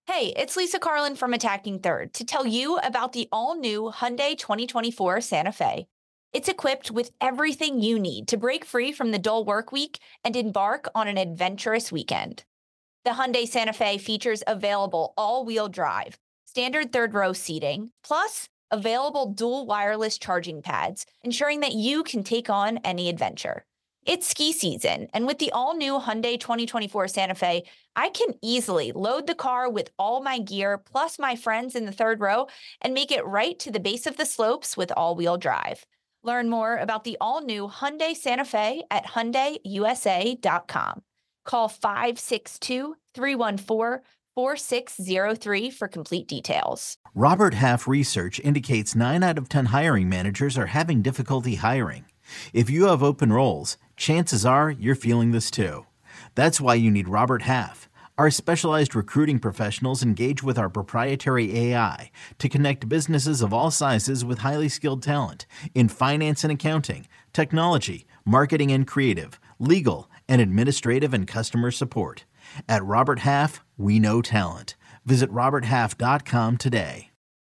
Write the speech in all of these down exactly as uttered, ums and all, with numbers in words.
Hey, it's Lisa Carlin from Attacking Third to tell you about the all-new Hyundai twenty twenty-four Santa Fe. It's equipped with everything you need to break free from the dull work week and embark on an adventurous weekend. The Hyundai Santa Fe features available all-wheel drive, standard third-row seating, plus available dual wireless charging pads, ensuring that you can take on any adventure. It's ski season, and with the all-new Hyundai twenty twenty-four Santa Fe, I can easily load the car with all my gear plus my friends in the third row and make it right to the base of the slopes with all-wheel drive. Learn more about the all-new Hyundai Santa Fe at hyundai u s a dot com. Call five six two, three one four, four six zero three for complete details. Robert Half research indicates nine out of ten hiring managers are having difficulty hiring. If you have open roles, chances are you're feeling this too. That's why you need Robert Half. Our specialized recruiting professionals engage with our proprietary A I to connect businesses of all sizes with highly skilled talent in finance and accounting, technology, marketing and creative, legal, and administrative and customer support. At Robert Half, we know talent. Visit robert half dot com today.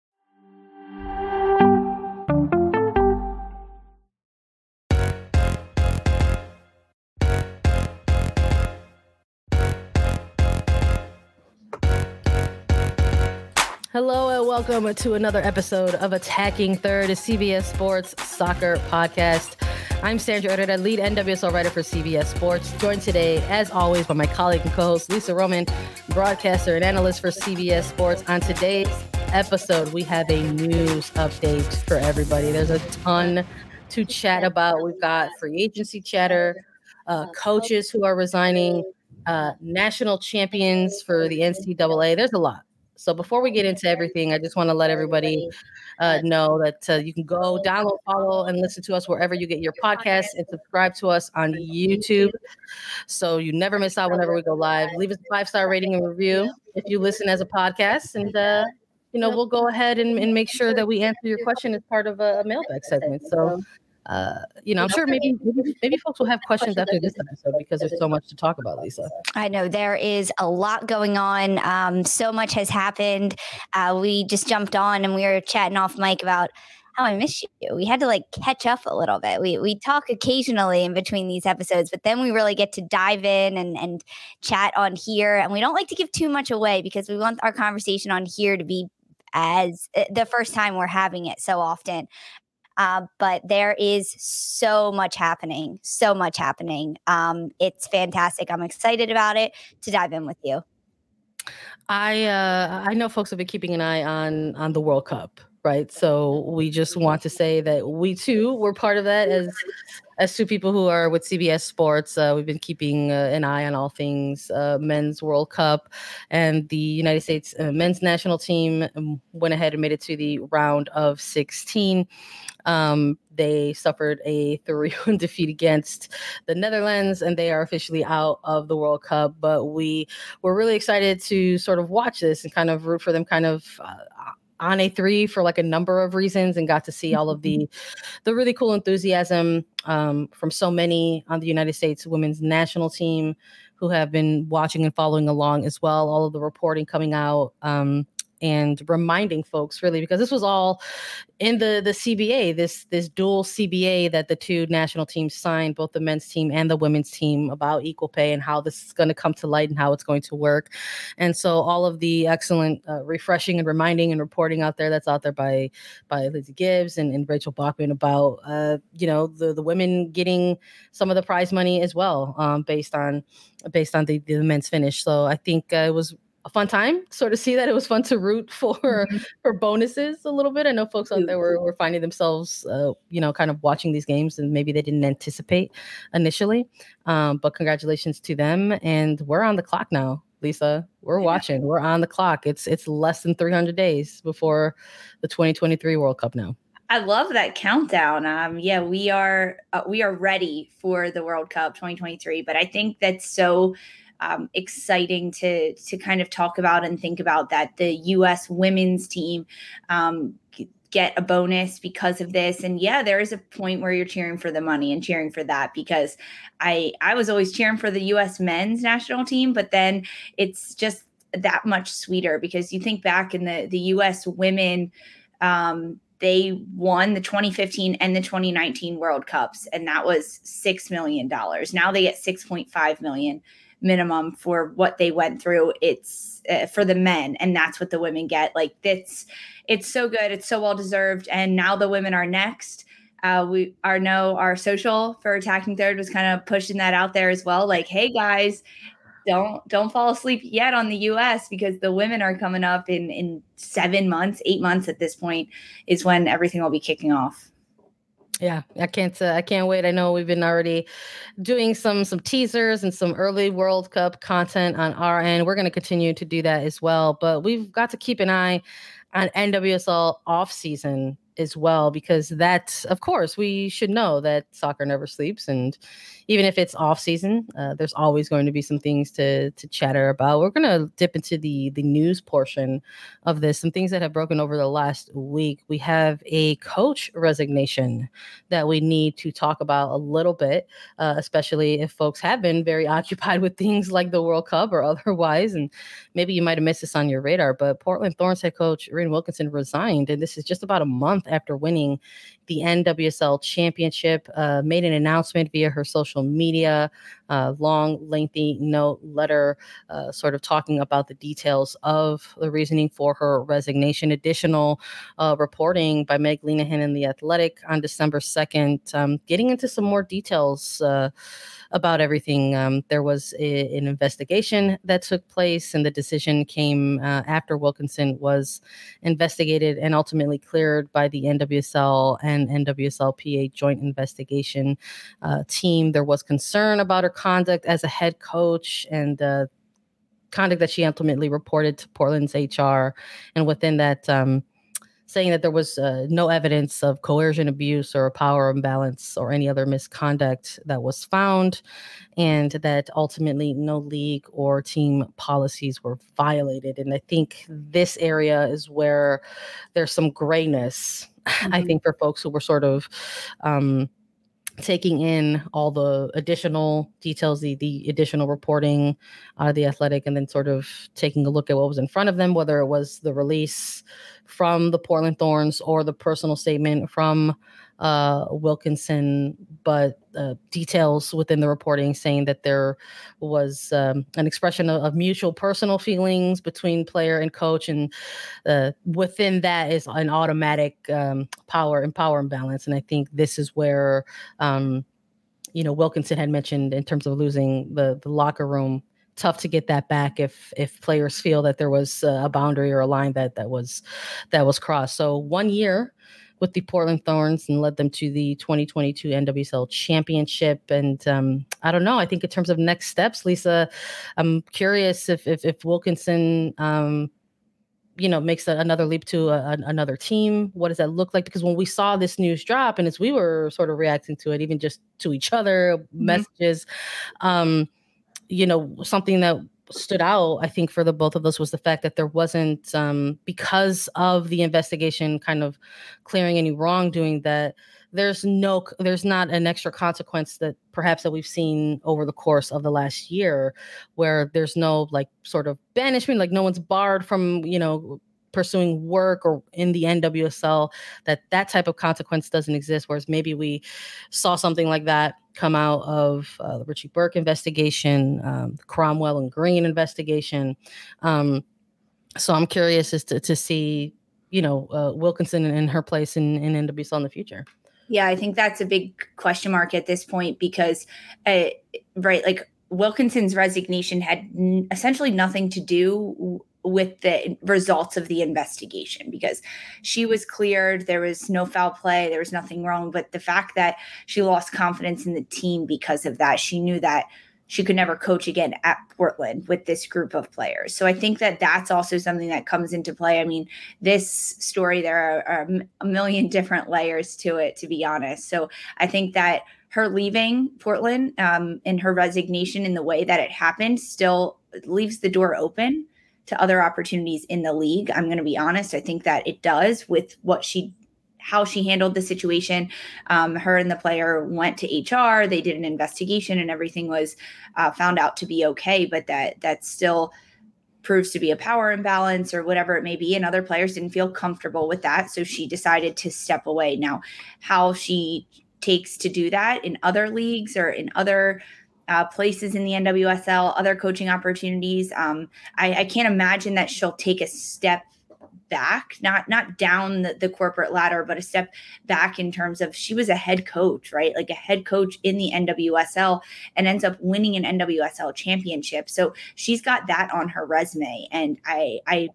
Hello and welcome to another episode of Attacking Third, a C B S Sports soccer podcast. I'm Sandra Herrera, lead N W S L writer for C B S Sports, joined today, as always, by my colleague and co-host Lisa Roman, broadcaster and analyst for C B S Sports. On today's episode, we have a news update for everybody. There's a ton to chat about. We've got free agency chatter, uh, coaches who are resigning, uh, national champions for the N C double A. There's a lot. So before we get into everything, I just want to let everybody uh, know that uh, you can go download, follow, and listen to us wherever you get your podcasts, and subscribe to us on YouTube so you never miss out whenever we go live. Leave us a five-star rating and review if you listen as a podcast, and uh, you know we'll go ahead and, and make sure that we answer your question as part of a, a mailbag segment. So. Uh, you know, I'm sure maybe, maybe maybe folks will have questions after this episode because there's so much to talk about, Lisa. I know there is a lot going on. Um, so much has happened. Uh, we just jumped on and we were chatting off mic about how I miss you. We had to like catch up a little bit. We we talk occasionally in between these episodes, but then we really get to dive in and, and chat on here. And we don't like to give too much away because we want our conversation on here to be as uh, the first time we're having it so often. Uh, but there is so much happening, so much happening. Um, it's fantastic. I'm excited about it to dive in with you. I uh, I know folks have been keeping an eye on on the World Cup, right? So we just want to say that we too were part of that as as two people who are with C B S Sports. Uh, we've been keeping uh, an eye on all things uh, men's World Cup, and the United States uh, men's national team went ahead and made it to the round of sixteen. Um, they suffered a three one defeat against the Netherlands, and they are officially out of the World Cup. But we were really excited to sort of watch this and kind of root for them kind of uh, on a three for like a number of reasons, and got to see all of the the really cool enthusiasm um, from so many on the United States women's national team who have been watching and following along as well. All of the reporting coming out. Um, and reminding folks really, because this was all in the, the C B A, this, this dual C B A that the two national teams signed, both the men's team and the women's team, about equal pay and how this is going to come to light and how it's going to work. And so all of the excellent uh, refreshing and reminding and reporting out there that's out there by, by Lizzie Gibbs and, and Rachel Bachman about, uh, you know, the, the women getting some of the prize money as well, um, based on, based on the, the men's finish. So I think uh, it was a fun time sort of see that. It was fun to root for mm-hmm. for bonuses a little bit. I know folks out there were, were finding themselves uh, you know kind of watching these games and maybe they didn't anticipate initially, um, but congratulations to them. And we're on the clock now, Lisa. We're watching, we're on the clock. It's it's less than three hundred days before the twenty twenty-three World Cup now. I love that countdown. Um, yeah, we are uh, we are ready for the World Cup twenty twenty-three, but I think that's so Um, exciting to to kind of talk about and think about that the U S women's team um, get a bonus because of this. And yeah, there is a point where you're cheering for the money and cheering for that, because I I was always cheering for the U S men's national team, but then it's just that much sweeter, because you think back in the, the U S women, um, they won the twenty fifteen and the twenty nineteen World Cups, and that was six million dollars. Now they get six point five million dollars minimum for what they went through. It's uh, for the men, and that's what the women get. Like, it's, it's so good. It's so well deserved. And now the women are next. Uh, we are know our social for Attacking Third was kind of pushing that out there as well. Like, hey guys, don't don't fall asleep yet on the U S, because the women are coming up in in seven months, eight months at this point is when everything will be kicking off. Yeah, I can't. Uh, I can't wait. I know we've been already doing some some teasers and some early World Cup content on our end. We're going to continue to do that as well. But we've got to keep an eye on N W S L off season as well, because that's, of course, we should know that soccer never sleeps, and even if it's off season, uh, there's always going to be some things to to chatter about. We're going to dip into the the news portion of this, some things that have broken over the last week. We have a coach resignation that we need to talk about a little bit, uh, especially if folks have been very occupied with things like the World Cup or otherwise, and maybe you might have missed this on your radar, but Portland Thorns head coach Irene Wilkinson resigned, and this is just about a month after winning the N W S L championship. Uh, made an announcement via her social media, uh, long, lengthy note letter, uh, sort of talking about the details of the reasoning for her resignation. Additional uh, reporting by Meg Linehan in The Athletic on December second, um, getting into some more details uh, about everything. Um, there was a, an investigation that took place, and the decision came uh, after Wilkinson was investigated and ultimately cleared by the N W S L and N W S L P A joint investigation uh, team. There was concern about her conduct as a head coach, and uh, conduct that she ultimately reported to Portland's H R. And within that, um, saying that there was uh, no evidence of coercion, abuse, or power imbalance or any other misconduct that was found, and that ultimately no league or team policies were violated. And I think this area is where there's some grayness, mm-hmm. I think, for folks who were sort of um, taking in all the additional details, the, the additional reporting out of The Athletic, and then sort of taking a look at what was in front of them, whether it was the release from the Portland Thorns or the personal statement from uh, Wilkinson, but uh, details within the reporting saying that there was um, an expression of, of mutual personal feelings between player and coach, and uh, within that is an automatic um, power and power imbalance. And I think this is where, um, you know, Wilkinson had mentioned in terms of losing the the locker room. Tough to get that back if if players feel that there was a boundary or a line that that was that was crossed. So one year with the Portland Thorns and led them to the twenty twenty-two N W S L championship. And um, I don't know. I think in terms of next steps, Lisa, I'm curious if if, if Wilkinson, um, you know, makes a, another leap to a, a, another team. What does that look like? Because when we saw this news drop, and as we were sort of reacting to it, even just to each other, mm-hmm. messages. Um, you know, something that stood out, I think, for the both of us was the fact that there wasn't, um, because of the investigation kind of clearing any wrongdoing, that there's no, there's not an extra consequence that perhaps that we've seen over the course of the last year, where there's no like sort of banishment, like no one's barred from, you know, pursuing work or in the N W S L, that that type of consequence doesn't exist. Whereas maybe we saw something like that come out of uh, the Richie Burke investigation, um, the Cromwell and Green investigation. Um, so I'm curious as to, to see, you know, uh, Wilkinson and her place in, in N W S L in the future. Yeah, I think that's a big question mark at this point, because, uh, right, like Wilkinson's resignation had n- essentially nothing to do w- with the results of the investigation, because she was cleared. There was no foul play. There was nothing wrong. But the fact that she lost confidence in the team because of that, she knew that she could never coach again at Portland with this group of players. So I think that that's also something that comes into play. I mean, this story, there are, are a million different layers to it, to be honest. So I think that her leaving Portland um, and her resignation in the way that it happened still leaves the door open to other opportunities in the league. I'm going to be honest. I think that it does, with what she, how she handled the situation. Um, her and the player went to H R. They did an investigation, and everything was uh, found out to be okay. But that that's still proves to be a power imbalance or whatever it may be. And other players didn't feel comfortable with that. So she decided to step away. Now, how she takes to do that in other leagues or in other uh, places in the N W S L, other coaching opportunities, um, I, I can't imagine that she'll take a step back, not not down the, the corporate ladder, but a step back in terms of she was a head coach, right? Like a head coach in the N W S L and ends up winning an N W S L championship. So she's got that on her resume. And I I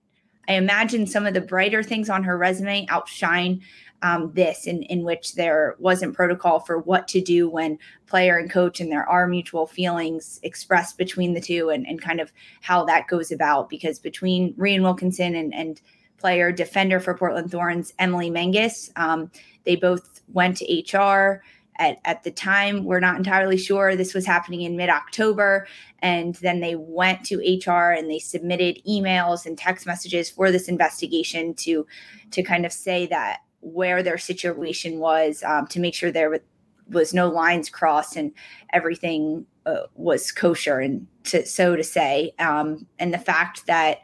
I imagine some of the brighter things on her resume outshine um, this, in, in which there wasn't protocol for what to do when player and coach, and there are mutual feelings expressed between the two, and, and kind of how that goes about. Because between Rhian Wilkinson and, and player defender for Portland Thorns, Emily Menges, um, they both went to H R. At, at the time, we're not entirely sure. This was happening in mid-October. And then they went to H R and they submitted emails and text messages for this investigation to, to kind of say that where their situation was, um, to make sure there was no lines crossed and everything uh, was kosher, and to, so to say. Um, and the fact that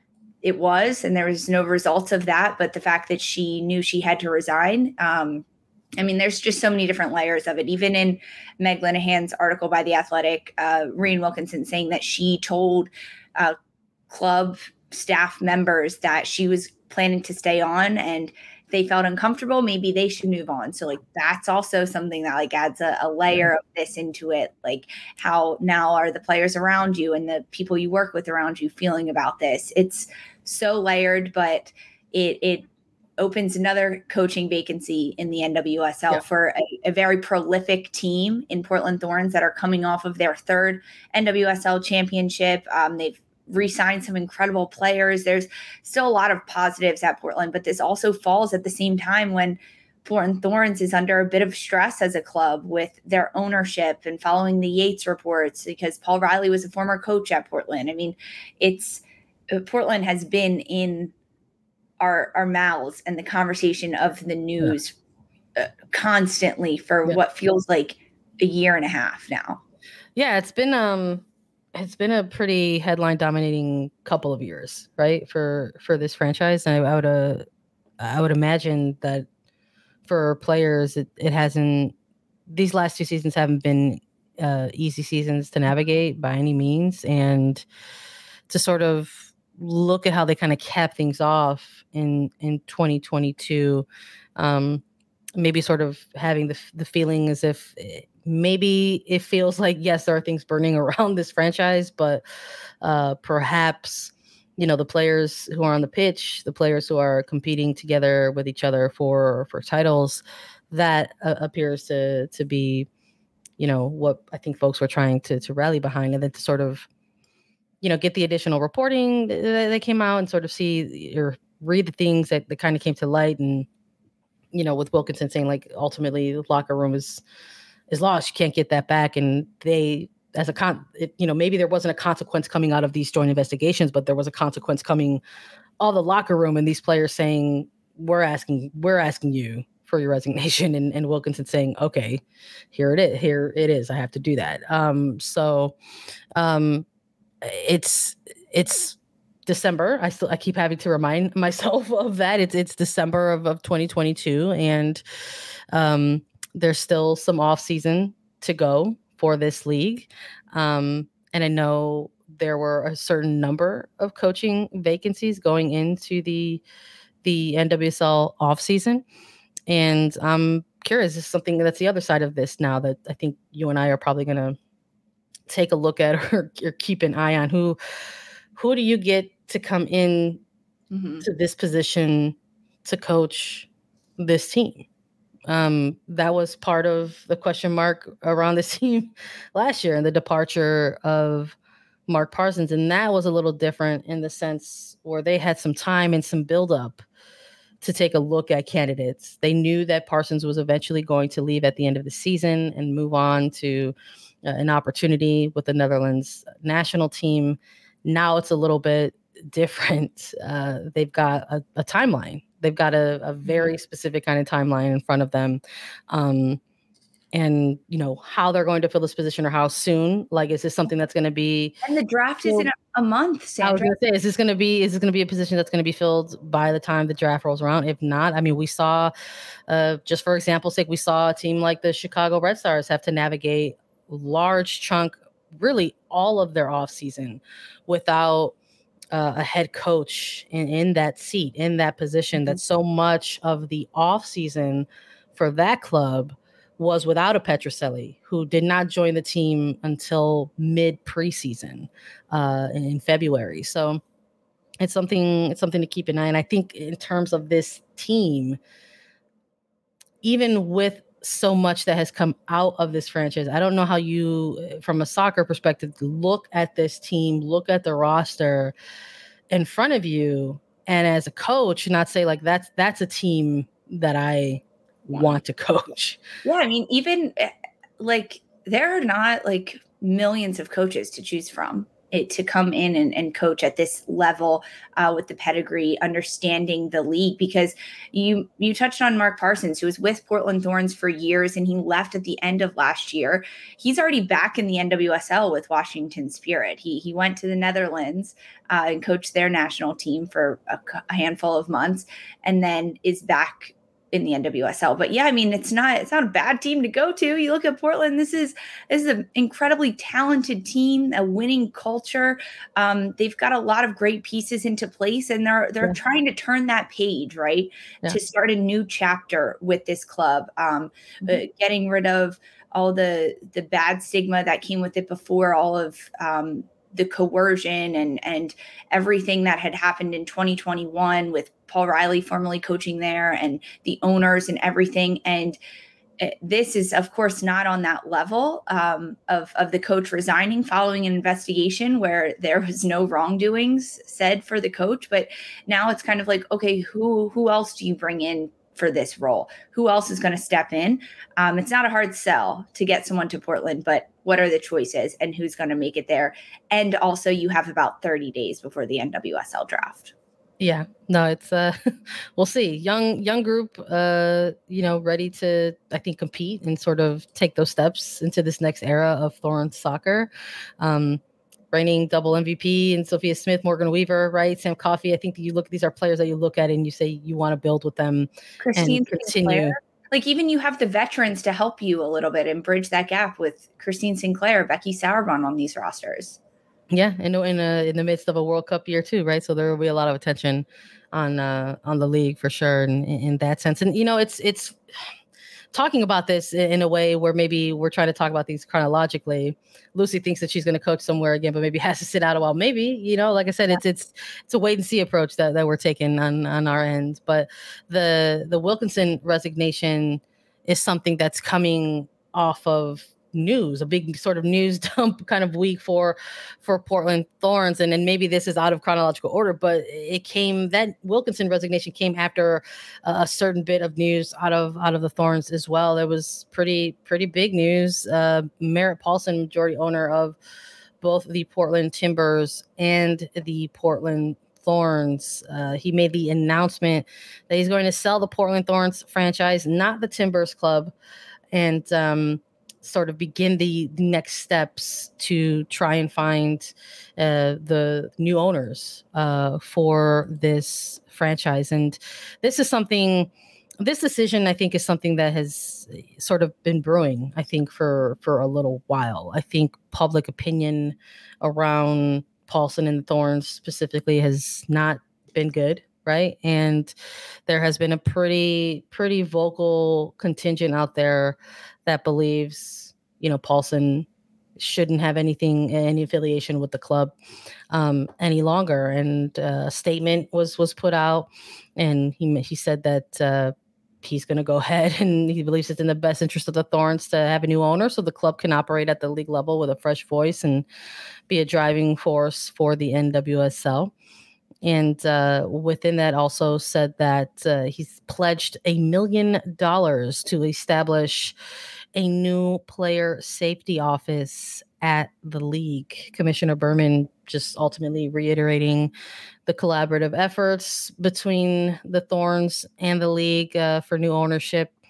it was, and there was no results of that, but the fact that she knew she had to resign, um, I mean, there's just so many different layers of it. Even in Meg Linehan's article by The Athletic, uh, Rhian Wilkinson saying that she told uh, club staff members that she was planning to stay on, and they felt uncomfortable, maybe they should move on. So like, that's also something that like adds a, a layer of this into it. Like, how now are the players around you and the people you work with around you feeling about this? It's so layered, but it, it, opens another coaching vacancy in the N W S L yeah. for a, a very prolific team in Portland Thorns that are coming off of their third N W S L championship. Um, they've re-signed some incredible players. There's still a lot of positives at Portland, but this also falls at the same time when Portland Thorns is under a bit of stress as a club with their ownership and following the Yates reports, because Paul Riley was a former coach at Portland. I mean, it's uh, Portland has been in Our, our mouths and the conversation of the news yeah. uh, constantly for yeah. what feels like a year and a half now. Yeah, it's been um, it's been a pretty headline dominating couple of years, right? For for this franchise, and I, I would uh, I would imagine that for players, it, it hasn't. These last two seasons haven't been uh, easy seasons to navigate by any means, and to sort of look at how they kind of capped things off in in twenty twenty-two, um, maybe sort of having the the feeling as if maybe it feels like, yes, there are things burning around this franchise, but uh, perhaps, you know, the players who are on the pitch, the players who are competing together with each other for for titles, that uh, appears to to be, you know, what I think folks were trying to to rally behind, and then to sort of, you know, get the additional reporting that, that came out and sort of see or read the things that, that kind of came to light. And, you know, with Wilkinson saying like, ultimately the locker room is, is lost. You can't get that back. And they, as a con, it, you know, maybe there wasn't a consequence coming out of these joint investigations, but there was a consequence coming all the locker room and these players saying, we're asking, we're asking you for your resignation. And, and Wilkinson saying, okay, here it is. Here it is. I have to do that. Um, so, um, It's it's December. I still I keep having to remind myself of that. It's it's December of, of twenty twenty-two, and um, there's still some off season to go for this league. Um, and I know there were a certain number of coaching vacancies going into the the N W S L off season, and I'm curious. This is something that's the other side of this now that I think you and I are probably going to take a look at or, or keep an eye on. Who who do you get to come in mm-hmm. to this position to coach this team? Um, that was part of the question mark around this team last year, and the departure of Mark Parsons. And that was a little different in the sense where they had some time and some buildup to take a look at candidates. They knew that Parsons was eventually going to leave at the end of the season and move on to Uh, an opportunity with the Netherlands national team. Now it's a little bit different. Uh, they've got a, a timeline. They've got a, a very specific kind of timeline in front of them. Um, and you know how they're going to fill this position or how soon. Like, is this something that's going to be? And the draft is in a, a month, Sandra. I was going to say, is this going to be? Is this going to be a position that's going to be filled by the time the draft rolls around? If not, I mean, we saw, uh, just for example's sake, we saw a team like the Chicago Red Stars have to navigate large chunk, really all of their offseason without uh, a head coach in, in that seat, in that position. Mm-hmm. That so much of the offseason for that club was without a Petrocelli, who did not join the team until mid preseason uh, in, in February. So it's something it's something to keep an eye on. And I think in terms of this team, even with so much that has come out of this franchise, I don't know how you, from a soccer perspective, look at this team, look at the roster in front of you, and as a coach, not say like that's that's a team that I want to coach. Yeah, I mean, even like there are not like millions of coaches to choose from it to come in and, and coach at this level uh, with the pedigree, understanding the league. Because you you touched on Mark Parsons, who was with Portland Thorns for years, and he left at the end of last year. He's already back in the N W S L with Washington Spirit. He he went to the Netherlands uh, and coached their national team for a, a handful of months, and then is back in the N W S L. But yeah, I mean, it's not, it's not a bad team to go to. You look at Portland, this is, this is an incredibly talented team, a winning culture. Um, they've got a lot of great pieces into place, and they're, they're yeah. trying to turn that page, right. Yeah. To start a new chapter with this club, um, mm-hmm. uh, getting rid of all the, the bad stigma that came with it before, all of, um, the coercion and, and everything that had happened in twenty twenty-one with Paul Riley formerly coaching there and the owners and everything. And this is, of course, not on that level um, of, of the coach resigning following an investigation where there was no wrongdoings said for the coach. But now it's kind of like, okay, who, who else do you bring in for this role? Who else is going to step in? Um, it's not a hard sell to get someone to Portland, but what are the choices and who's going to make it there? And also you have about thirty days before the N W S L draft. Yeah, no, it's, uh, we'll see. Young, young group, uh, you know, ready to, I think, compete and sort of take those steps into this next era of Thorns soccer. Um, reigning double M V P and Sophia Smith, Morgan Weaver, right? Sam Coffey. I think that you look, these are players that you look at and you say you want to build with them. Christine and continue. Sinclair. Like even you have the veterans to help you a little bit and bridge that gap with Christine Sinclair, Becky Sauerbrunn on these rosters. Yeah, and in a, in the midst of a World Cup year too, right? So there will be a lot of attention on uh, on the league for sure, in, in that sense. And you know, it's it's talking about this in a way where maybe we're trying to talk about these chronologically. Lucy thinks that she's going to coach somewhere again, but maybe has to sit out a while. Maybe, you know, like I said, yeah. it's it's it's a wait and see approach that, that we're taking on on our end. But the the Wilkinson resignation is something that's coming off of news, a big sort of news dump kind of week for for Portland Thorns. And then maybe this is out of chronological order, but it came, that Wilkinson resignation came after a certain bit of news out of out of the Thorns as well. It was pretty pretty big news. Uh, Merritt Paulson, majority owner of both the Portland Timbers and the Portland Thorns, uh, he made the announcement that he's going to sell the Portland Thorns franchise, not the Timbers club, and um sort of begin the next steps to try and find uh, the new owners uh, for this franchise. And this is something, this decision, I think, is something that has sort of been brewing, I think, for, for a little while. I think public opinion around Paulson and the Thorns specifically has not been good. Right. And there has been a pretty, pretty vocal contingent out there that believes, you know, Paulson shouldn't have anything, any affiliation with the club um, any longer. And uh, a statement was, was put out, and he, he said that uh, he's going to go ahead, and he believes it's in the best interest of the Thorns to have a new owner so the club can operate at the league level with a fresh voice and be a driving force for the N W S L. And uh, within that also said that uh, he's pledged a million dollars to establish a new player safety office at the league. Commissioner Berman just ultimately reiterating the collaborative efforts between the Thorns and the league uh, for new ownership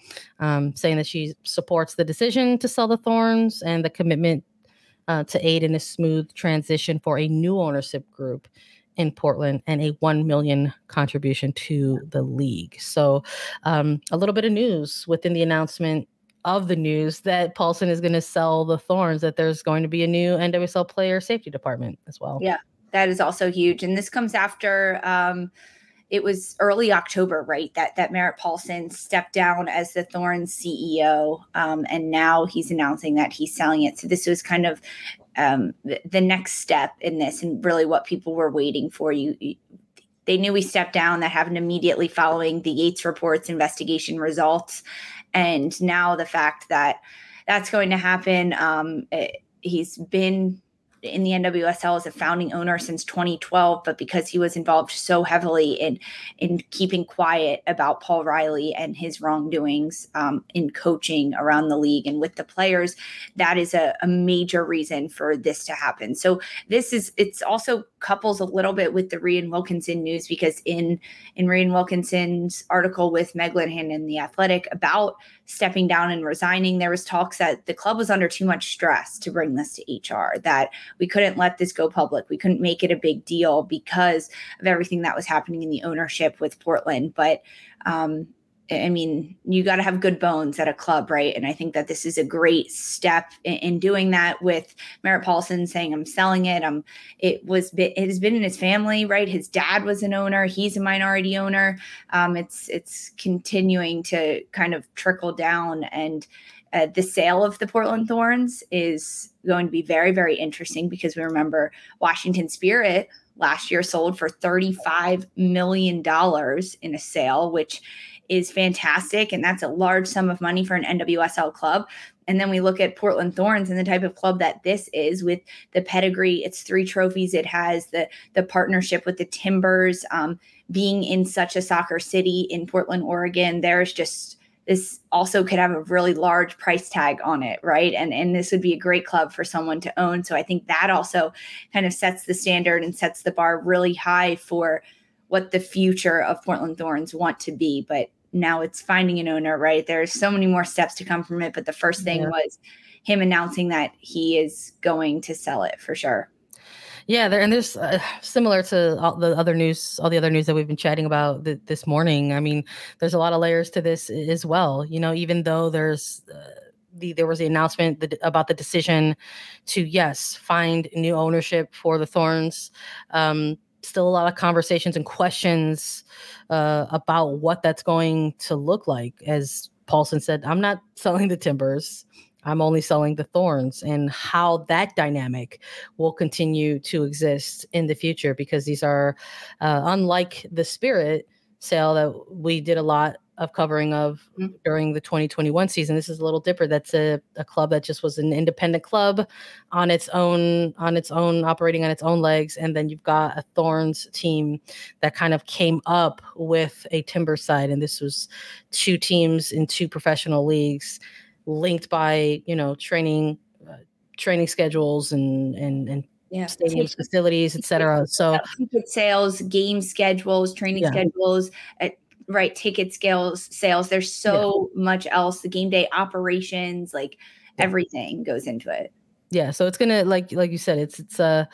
um, saying that she supports the decision to sell the Thorns and the commitment uh, to aid in a smooth transition for a new ownership group in Portland and a one million contribution to the league. So um, a little bit of news within the announcement of the news that Paulson is going to sell the Thorns, that there's going to be a new N W S L player safety department as well. Yeah, that is also huge. And this comes after um, it was early October, right? That that Merritt Paulson stepped down as the Thorns C E O. Um, and now he's announcing that he's selling it. So this was kind of um, the, the next step in this, and really what people were waiting for. You, you they knew he stepped down. That happened immediately following the Yates reports investigation results. And now the fact that that's going to happen, um, it, he's been in the N W S L as a founding owner since twenty twelve, but because he was involved so heavily in in keeping quiet about Paul Riley and his wrongdoings um, in coaching around the league and with the players, that is a, a major reason for this to happen. So this is, it's also couples a little bit with the Rian Wilkinson news, because in in Rian Wilkinson's article with Meg Linehan in The Athletic about stepping down and resigning, there was talks that the club was under too much stress to bring this to H R, that we couldn't let this go public. We couldn't make it a big deal because of everything that was happening in the ownership with Portland. But um, I mean, you got to have good bones at a club, right? And I think that this is a great step in, in doing that, with Merritt Paulson saying, I'm selling it. Um, it was, it has been in his family, right? His dad was an owner. He's a minority owner. Um, it's, it's continuing to kind of trickle down, and uh, the sale of the Portland Thorns is going to be very, very interesting, because we remember Washington Spirit last year sold for thirty-five million dollars in a sale, which is fantastic. And that's a large sum of money for an N W S L club. And then we look at Portland Thorns and the type of club that this is, with the pedigree, it's three trophies. It has the, the partnership with the Timbers, um, being in such a soccer city in Portland, Oregon. There's just, this also could have a really large price tag on it, right? And, and this would be a great club for someone to own. So I think that also kind of sets the standard and sets the bar really high for what the future of Portland Thorns want to be. But now it's finding an owner, right? There's so many more steps to come from it. But the first thing yeah. was him announcing that he is going to sell it for sure. Yeah, there, and there's uh, similar to all the other news, all the other news that we've been chatting about th- this morning. I mean, there's a lot of layers to this as well. You know, even though there's uh, the there was the announcement that, about the decision to yes find new ownership for the Thorns. Um, still a lot of conversations and questions uh, about what that's going to look like. As Paulson said, I'm not selling the Timbers. I'm only selling the Thorns, and how that dynamic will continue to exist in the future, because these are uh, unlike the Spirit sale that we did a lot of covering of mm-hmm. during the twenty twenty-one season. This is a little different. That's a, a club that just was an independent club on its own, on its own, operating on its own legs. And then you've got a Thorns team that kind of came up with a Timber side. And this was two teams in two professional leagues, linked by, you know, training, uh, training schedules and, and, and yeah. stadiums, facilities, et cetera. So ticket sales, game schedules, training yeah. schedules, uh, right. Ticket scales, sales. There's so yeah. much else. The game day operations, like yeah. everything goes into it. Yeah. So it's going to, like, like you said, it's, it's, uh,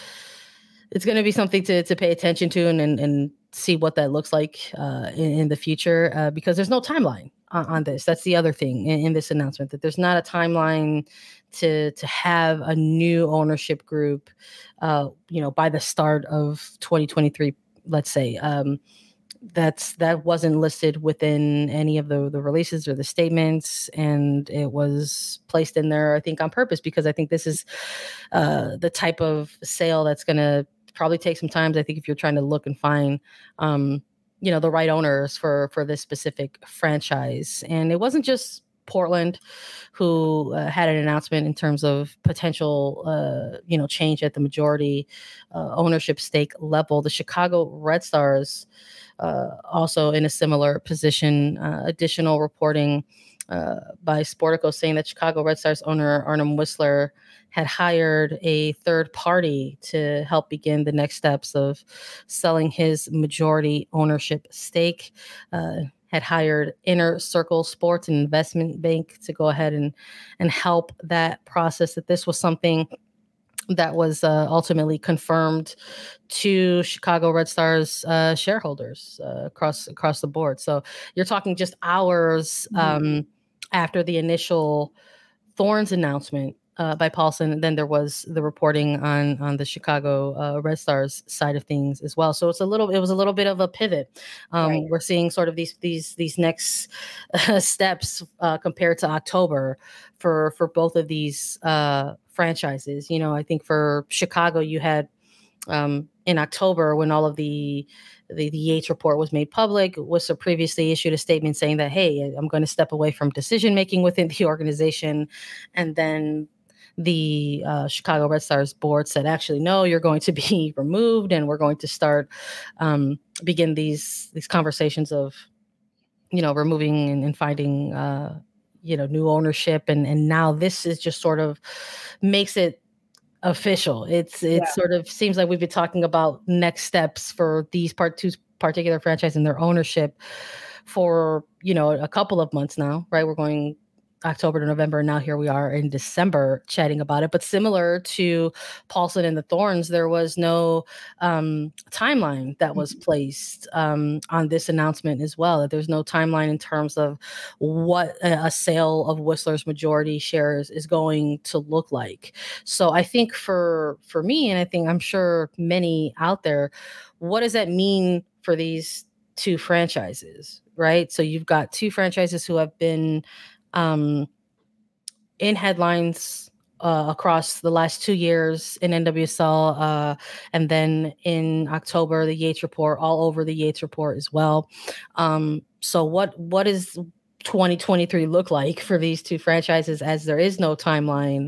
it's going to be something to, to pay attention to and, and, and see what that looks like, uh, in, in the future, uh, because there's no timeline on, on this. That's the other thing in, in this announcement, that there's not a timeline to, to have a new ownership group, uh, you know, by the start of twenty twenty-three, let's say. Um, that's, that wasn't listed within any of the, the releases or the statements. And it was placed in there, I think, on purpose, because I think this is, uh, the type of sale that's going to probably take some time. I think if you're trying to look and find, um, you know, the right owners for, for this specific franchise. And it wasn't just Portland who uh, had an announcement in terms of potential, uh, you know, change at the majority uh, ownership stake level. The Chicago Red Stars, uh, also in a similar position, uh, additional reporting uh, by Sportico saying that Chicago Red Stars owner Arnim Whistler had hired a third party to help begin the next steps of selling his majority ownership stake. Uh, had hired Inner Circle Sports and Investment Bank to go ahead and and help that process, that this was something that was uh, ultimately confirmed to Chicago Red Stars uh, shareholders uh, across across the board. So you're talking just hours um, mm-hmm. after the initial Thorns announcement uh, by Paulson, and then there was the reporting on on the Chicago uh, Red Stars side of things as well. So it's a little, it was a little bit of a pivot. Um, right. We're seeing sort of these these these next uh, steps uh, compared to October for for both of these uh, franchises. You know, I think for Chicago, you had um, in October when all of the The, the Yates report was made public, Whistler previously issued a statement saying that, hey, I'm going to step away from decision making within the organization. And then the uh, Chicago Red Stars board said, actually, no, you're going to be removed, and we're going to start um, begin these these conversations of, you know, removing and, and finding, uh, you know, new ownership. And, and now this is just sort of makes it official. It's it yeah. sort of seems like we've been talking about next steps for these part two particular franchise and their ownership for, you know, a couple of months now, right? We're going October to November, and now here we are in December chatting about it. But similar to Paulson and the Thorns, there was no um, timeline that was placed um, on this announcement as well. There's no timeline in terms of what a, a sale of Whistler's majority shares is going to look like. So I think for for me, and I think I'm sure many out there, what does that mean for these two franchises, right? So you've got two franchises who have been Um, in headlines uh, across the last two years in N W S L, uh, and then in October, the Yates report, all over the Yates report as well. Um, so what what does twenty twenty-three look like for these two franchises, as there is no timeline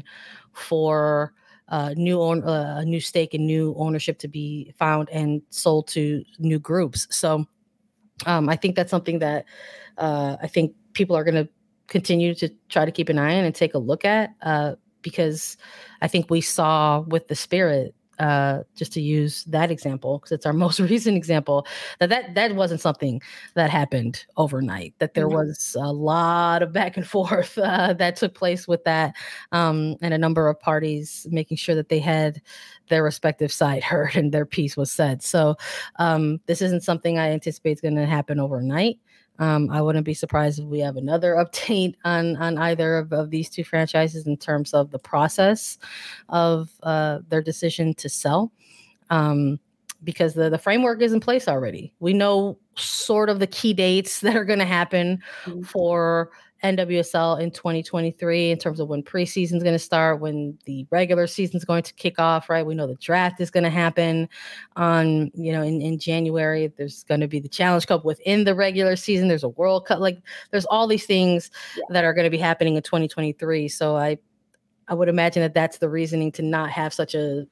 for uh, new own uh, a new stake and new ownership to be found and sold to new groups? So um, I think that's something that uh, I think people are going to continue to try to keep an eye on and take a look at, uh, because I think we saw with the Spirit, uh, just to use that example, because it's our most recent example, that, that that wasn't something that happened overnight, that there mm-hmm. was a lot of back and forth uh, that took place with that, um, and a number of parties making sure that they had their respective side heard and their piece was said. So um, this isn't something I anticipate is going to happen overnight. Um, I wouldn't be surprised if we have another update on on either of, of these two franchises in terms of the process of uh, their decision to sell, um, because the, the framework is in place already. We know sort of the key dates that are going to happen mm-hmm. for N W S L in twenty twenty-three in terms of when preseason is going to start, when the regular season is going to kick off, right? We know the draft is going to happen on, you know, in, in January. There's going to be the Challenge Cup within the regular season. There's a World Cup. Like, there's all these things yeah. that are going to be happening in twenty twenty-three. So I, I would imagine that that's the reasoning to not have such a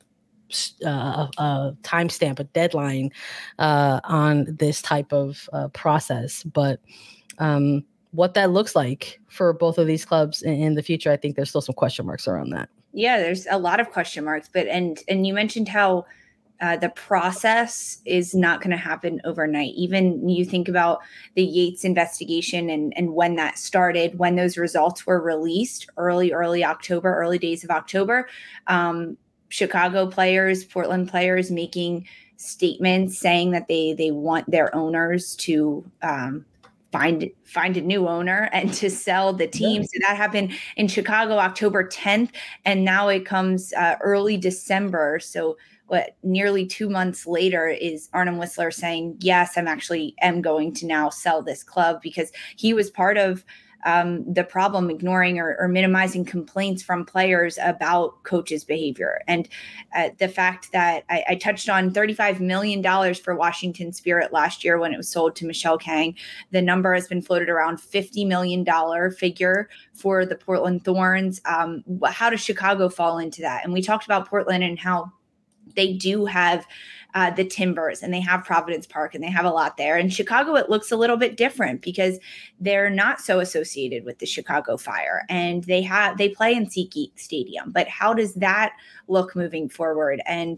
Uh, a timestamp, a deadline uh, on this type of uh, process. But um, what that looks like for both of these clubs in, in the future, I think there's still some question marks around that. Yeah, there's a lot of question marks. But and and you mentioned how uh, the process is not going to happen overnight. Even you think about the Yates investigation and and when that started, when those results were released, early early October, early days of October. Um, Chicago players, Portland players making statements saying that they they want their owners to um, find find a new owner and to sell the team. Yeah. So that happened in Chicago October tenth, and now it comes uh, early December. So what, nearly two months later is Arnim Whistler saying, yes, I'm actually am going to now sell this club, because he was part of Um, the problem, ignoring or, or minimizing complaints from players about coaches' behavior. And uh, the fact that I, I touched on thirty-five million dollars for Washington Spirit last year when it was sold to Michelle Kang. The number has been floated around fifty million dollars figure for the Portland Thorns. Um, how does Chicago fall into that? And we talked about Portland and how they do have uh, the Timbers, and they have Providence Park, and they have a lot there. In Chicago, it looks a little bit different because they're not so associated with the Chicago Fire, and they have they play in SeatGeek Stadium. But how does that look moving forward? And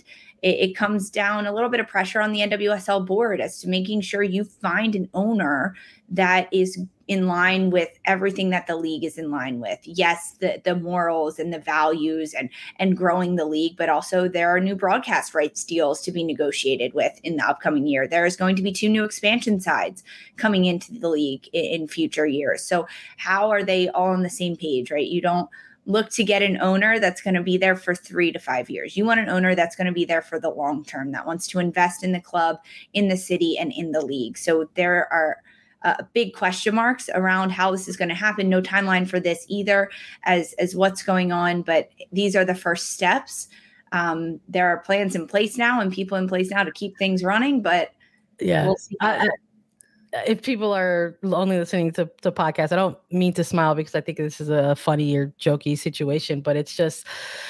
it, it comes down a little bit of pressure on the N W S L board as to making sure you find an owner that is in line with everything that the league is in line with. Yes, the the morals and the values and and growing the league, but also there are new broadcast rights deals to be negotiated with in the upcoming year. There is going to be two new expansion sides coming into the league in, in future years. So how are they all on the same page, right? You don't look to get an owner that's going to be there for three to five years. You want an owner that's going to be there for the long term, that wants to invest in the club, in the city, and in the league. So there are Uh, big question marks around how this is going to happen. No timeline for this either as, as what's going on, but these are the first steps. Um, there are plans in place now and people in place now to keep things running, but yeah, we'll see. I, I, if people are only listening to the podcast, I don't mean to smile because I think this is a funny or jokey situation, but it's just,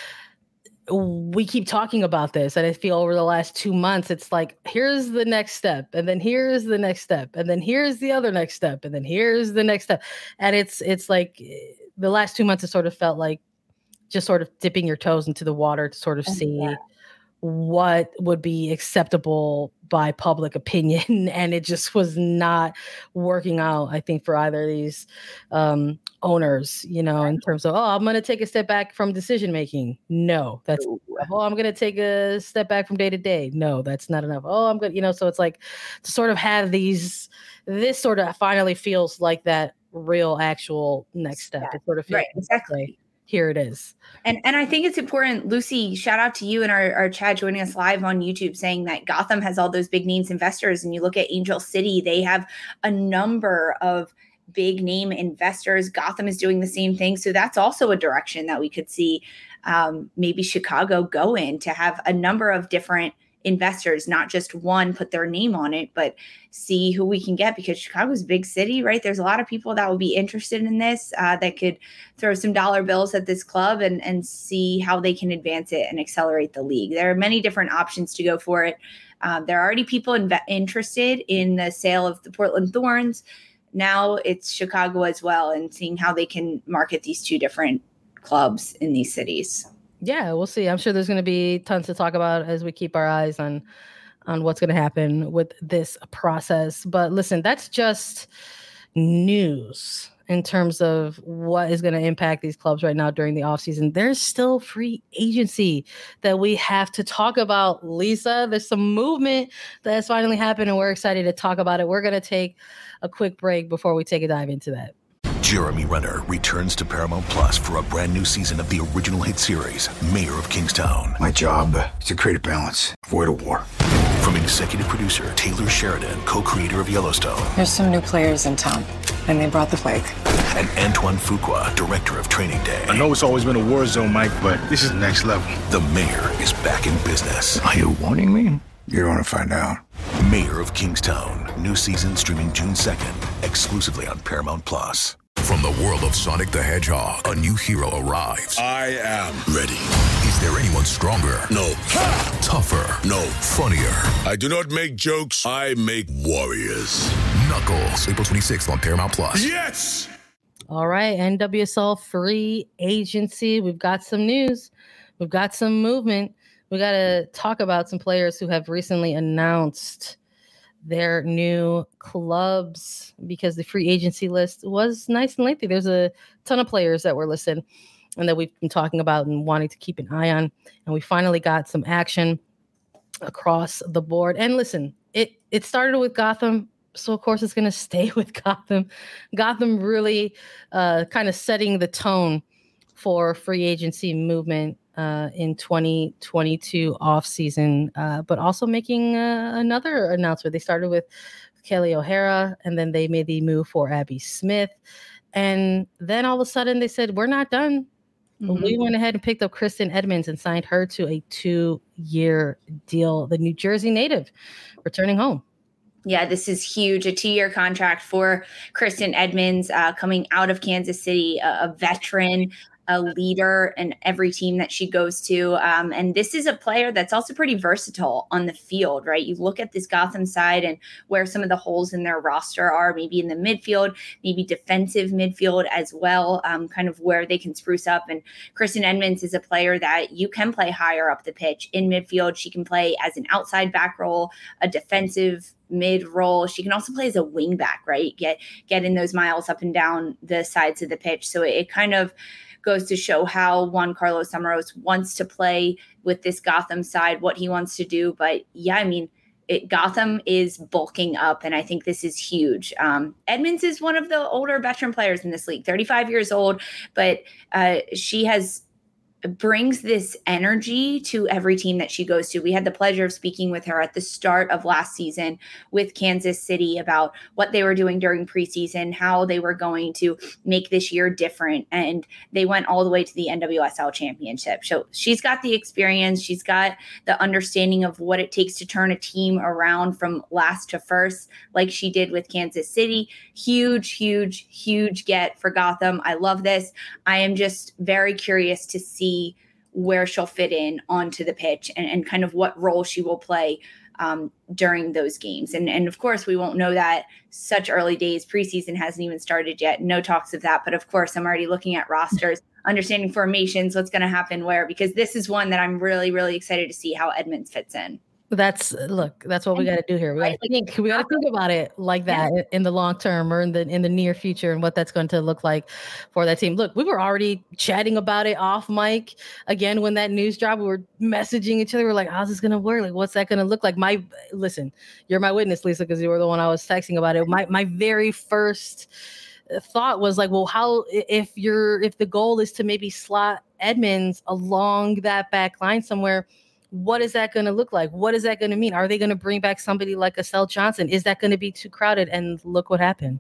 we keep talking about this, and I feel over the last two months, it's like, here's the next step, and then here's the next step, and then here's the other next step, and then here's the next step. And it's it's like the last two months, it sort of felt like just sort of dipping your toes into the water to sort of see yeah. what would be acceptable by public opinion. And it just was not working out, I think, for either of these um, owners, you know, in terms of, oh, I'm going to take a step back from decision making. No, that's, oh, I'm going to take a step back from day to day. No, that's not enough. Oh, I'm good. You know, so it's like to sort of have these, this sort of finally feels like that real actual next step. Yeah. It sort of feels right, exactly. like, here it is. And and I think it's important, Lucy, shout out to you and our, our chat joining us live on YouTube, saying that Gotham has all those big names investors. And you look at Angel City, they have a number of big name investors. Gotham is doing the same thing. So that's also a direction that we could see um, maybe Chicago go in, to have a number of different investors, not just one put their name on it, but see who we can get, because Chicago's a big city, right? There's a lot of people that will be interested in this, uh, that could throw some dollar bills at this club and, and see how they can advance it and accelerate the league. There are many different options to go for it. Um, there are already people inv- interested in the sale of the Portland Thorns. Now it's Chicago as well, and seeing how they can market these two different clubs in these cities. Yeah, we'll see. I'm sure there's going to be tons to talk about as we keep our eyes on on what's going to happen with this process. But listen, that's just news in terms of what is going to impact these clubs right now during the offseason. There's still free agency that we have to talk about, Lisa. There's some movement that has finally happened, and we're excited to talk about it. We're going to take a quick break before we take a dive into that. Jeremy Renner returns to Paramount Plus for a brand new season of the original hit series, Mayor of Kingstown. My job is to create a balance, avoid a war. From executive producer Taylor Sheridan, co-creator of Yellowstone. There's some new players in town, and they brought the plague. And Antoine Fuqua, director of Training Day. I know it's always been a war zone, Mike, but this is next level. The Mayor is back in business. Are you warning me? You don't want to find out. Mayor of Kingstown. New season streaming June second, exclusively on Paramount Plus. From the world of Sonic the Hedgehog, a new hero arrives. I am ready. Is there anyone stronger? No. Ha! Tougher? No. Funnier? I do not make jokes, I make warriors. Knuckles, April twenty-sixth on Paramount Plus. Yes! All right, N W S L free agency. We've got some news. We've got some movement. We got to talk about some players who have recently announced their new clubs, because the free agency list was nice and lengthy. There's a ton of players that were listed and that we've been talking about and wanting to keep an eye on. And we finally got some action across the board. And listen, it, it started with Gotham. So of course it's going to stay with Gotham. Gotham really uh, kind of setting the tone for free agency movement Uh, in twenty twenty-two off season, uh, but also making uh, another announcement. They started with Kelly O'Hara, and then they made the move for Abby Smith. And then all of a sudden they said, we're not done. Mm-hmm. We went ahead and picked up Kristen Edmonds and signed her to a two-year deal. The New Jersey native returning home. Yeah, this is huge. A two-year contract for Kristen Edmonds, uh, coming out of Kansas City, a, a veteran a leader in every team that she goes to. Um, and this is a player that's also pretty versatile on the field, right? You look at this Gotham side and where some of the holes in their roster are, maybe in the midfield, maybe defensive midfield as well, um, kind of where they can spruce up. And Kristen Edmonds is a player that you can play higher up the pitch in midfield. She can play as an outside back role, a defensive mid role. She can also play as a wing back, right? Get, get in those miles up and down the sides of the pitch. So it, it kind of goes to show how Juan Carlos Samaros wants to play with this Gotham side, what he wants to do. But yeah, I mean, it, Gotham is bulking up, and I think this is huge. Um, Edmonds is one of the older veteran players in this league, thirty-five years old, but uh, she has brings this energy to every team that she goes to. We had the pleasure of speaking with her at the start of last season with Kansas City about what they were doing during preseason, how they were going to make this year different. And they went all the way to the N W S L championship. So she's got the experience. She's got the understanding of what it takes to turn a team around from last to first, like she did with Kansas City. Huge, huge, huge get for Gotham. I love this. I am just very curious to see where she'll fit in onto the pitch and, and kind of what role she will play um, during those games. And, and of course, we won't know that such early days. Preseason hasn't even started yet. No talks of that. But of course, I'm already looking at rosters, understanding formations, what's going to happen where, because this is one that I'm really, really excited to see how Edmonds fits in. That's look, that's what we got to do here. We got to think, we got to think about it like that yeah. in the long term or in the in the near future, and what that's going to look like for that team. Look, we were already chatting about it off mic again when that news dropped. We were messaging each other. We we're like, how's this going to work? Like, what's that going to look like? My listen, you're my witness, Lisa, because you were the one I was texting about it. My my very first thought was like, well, how if you're if the goal is to maybe slot Edmonds along that back line somewhere, what is that going to look like? What is that going to mean? Are they going to bring back somebody like Estelle Johnson? Is that going to be too crowded? And look what happened.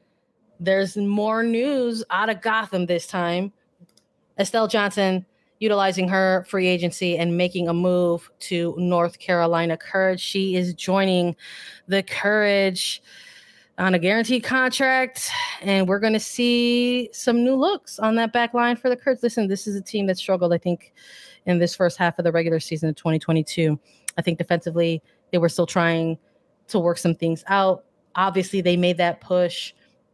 There's more news out of Gotham this time. Estelle Johnson utilizing her free agency and making a move to North Carolina Courage. She is joining the Courage on a guaranteed contract, and we're going to see some new looks on that back line for the Courage. Listen, this is a team that struggled, I think, in this first half of the regular season of twenty twenty-two. I think defensively, they were still trying to work some things out. Obviously, they made that push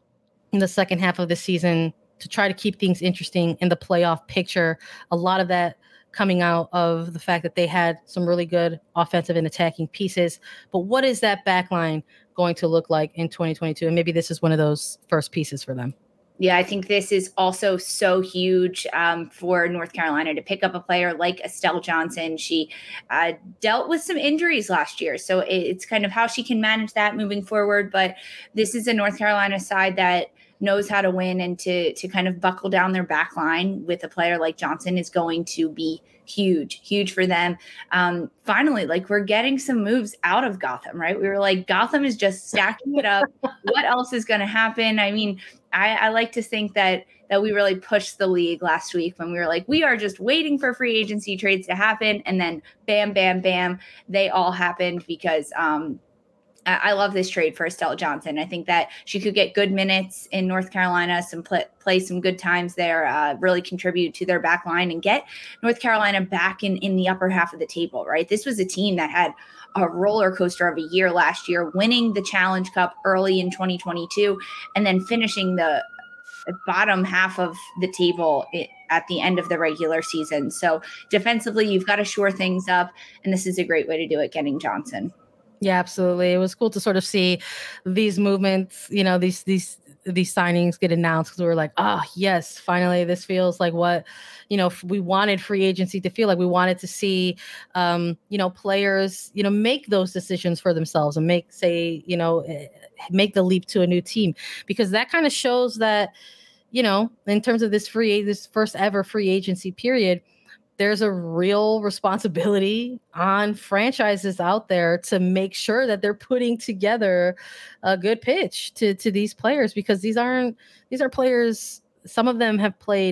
in the second half of the season to try to keep things interesting in the playoff picture. A lot of that coming out of the fact that they had some really good offensive and attacking pieces. But what is that back line going to look like in twenty twenty-two? And maybe this is one of those first pieces for them. Yeah, I think this is also so huge um, for North Carolina to pick up a player like Estelle Johnson. She uh, dealt with some injuries last year, so it's kind of how she can manage that moving forward. But this is a North Carolina side that knows how to win, and to to kind of buckle down their back line with a player like Johnson is going to be huge, huge for them. Um, finally, like we're getting some moves out of Gotham, right? We were like, Gotham is just stacking it up. What else is going to happen? I mean, I, I like to think that that we really pushed the league last week when we were like, we are just waiting for free agency trades to happen. And then bam, bam, bam, they all happened because um, I, I love this trade for Estelle Johnson. I think that she could get good minutes in North Carolina, some play, play some good times there, uh, really contribute to their back line and get North Carolina back in, in the upper half of the table, right? This was a team that had a roller coaster of a year last year, winning the Challenge Cup early in twenty twenty-two, and then finishing the bottom half of the table at the end of the regular season. So defensively, you've got to shore things up, and this is a great way to do it, getting Johnson. Yeah, absolutely. It was cool to sort of see these movements, you know, these these these signings get announced, because we were like, ah, oh, yes, finally, this feels like what, you know, we wanted free agency to feel like. We wanted to see, um, you know, players, you know, make those decisions for themselves and make, say, you know, make the leap to a new team, because that kind of shows that, you know, in terms of this free, this first ever free agency period, there's a real responsibility on franchises out there to make sure that they're putting together a good pitch to, to these players, because these aren't, these are players. Some of them have played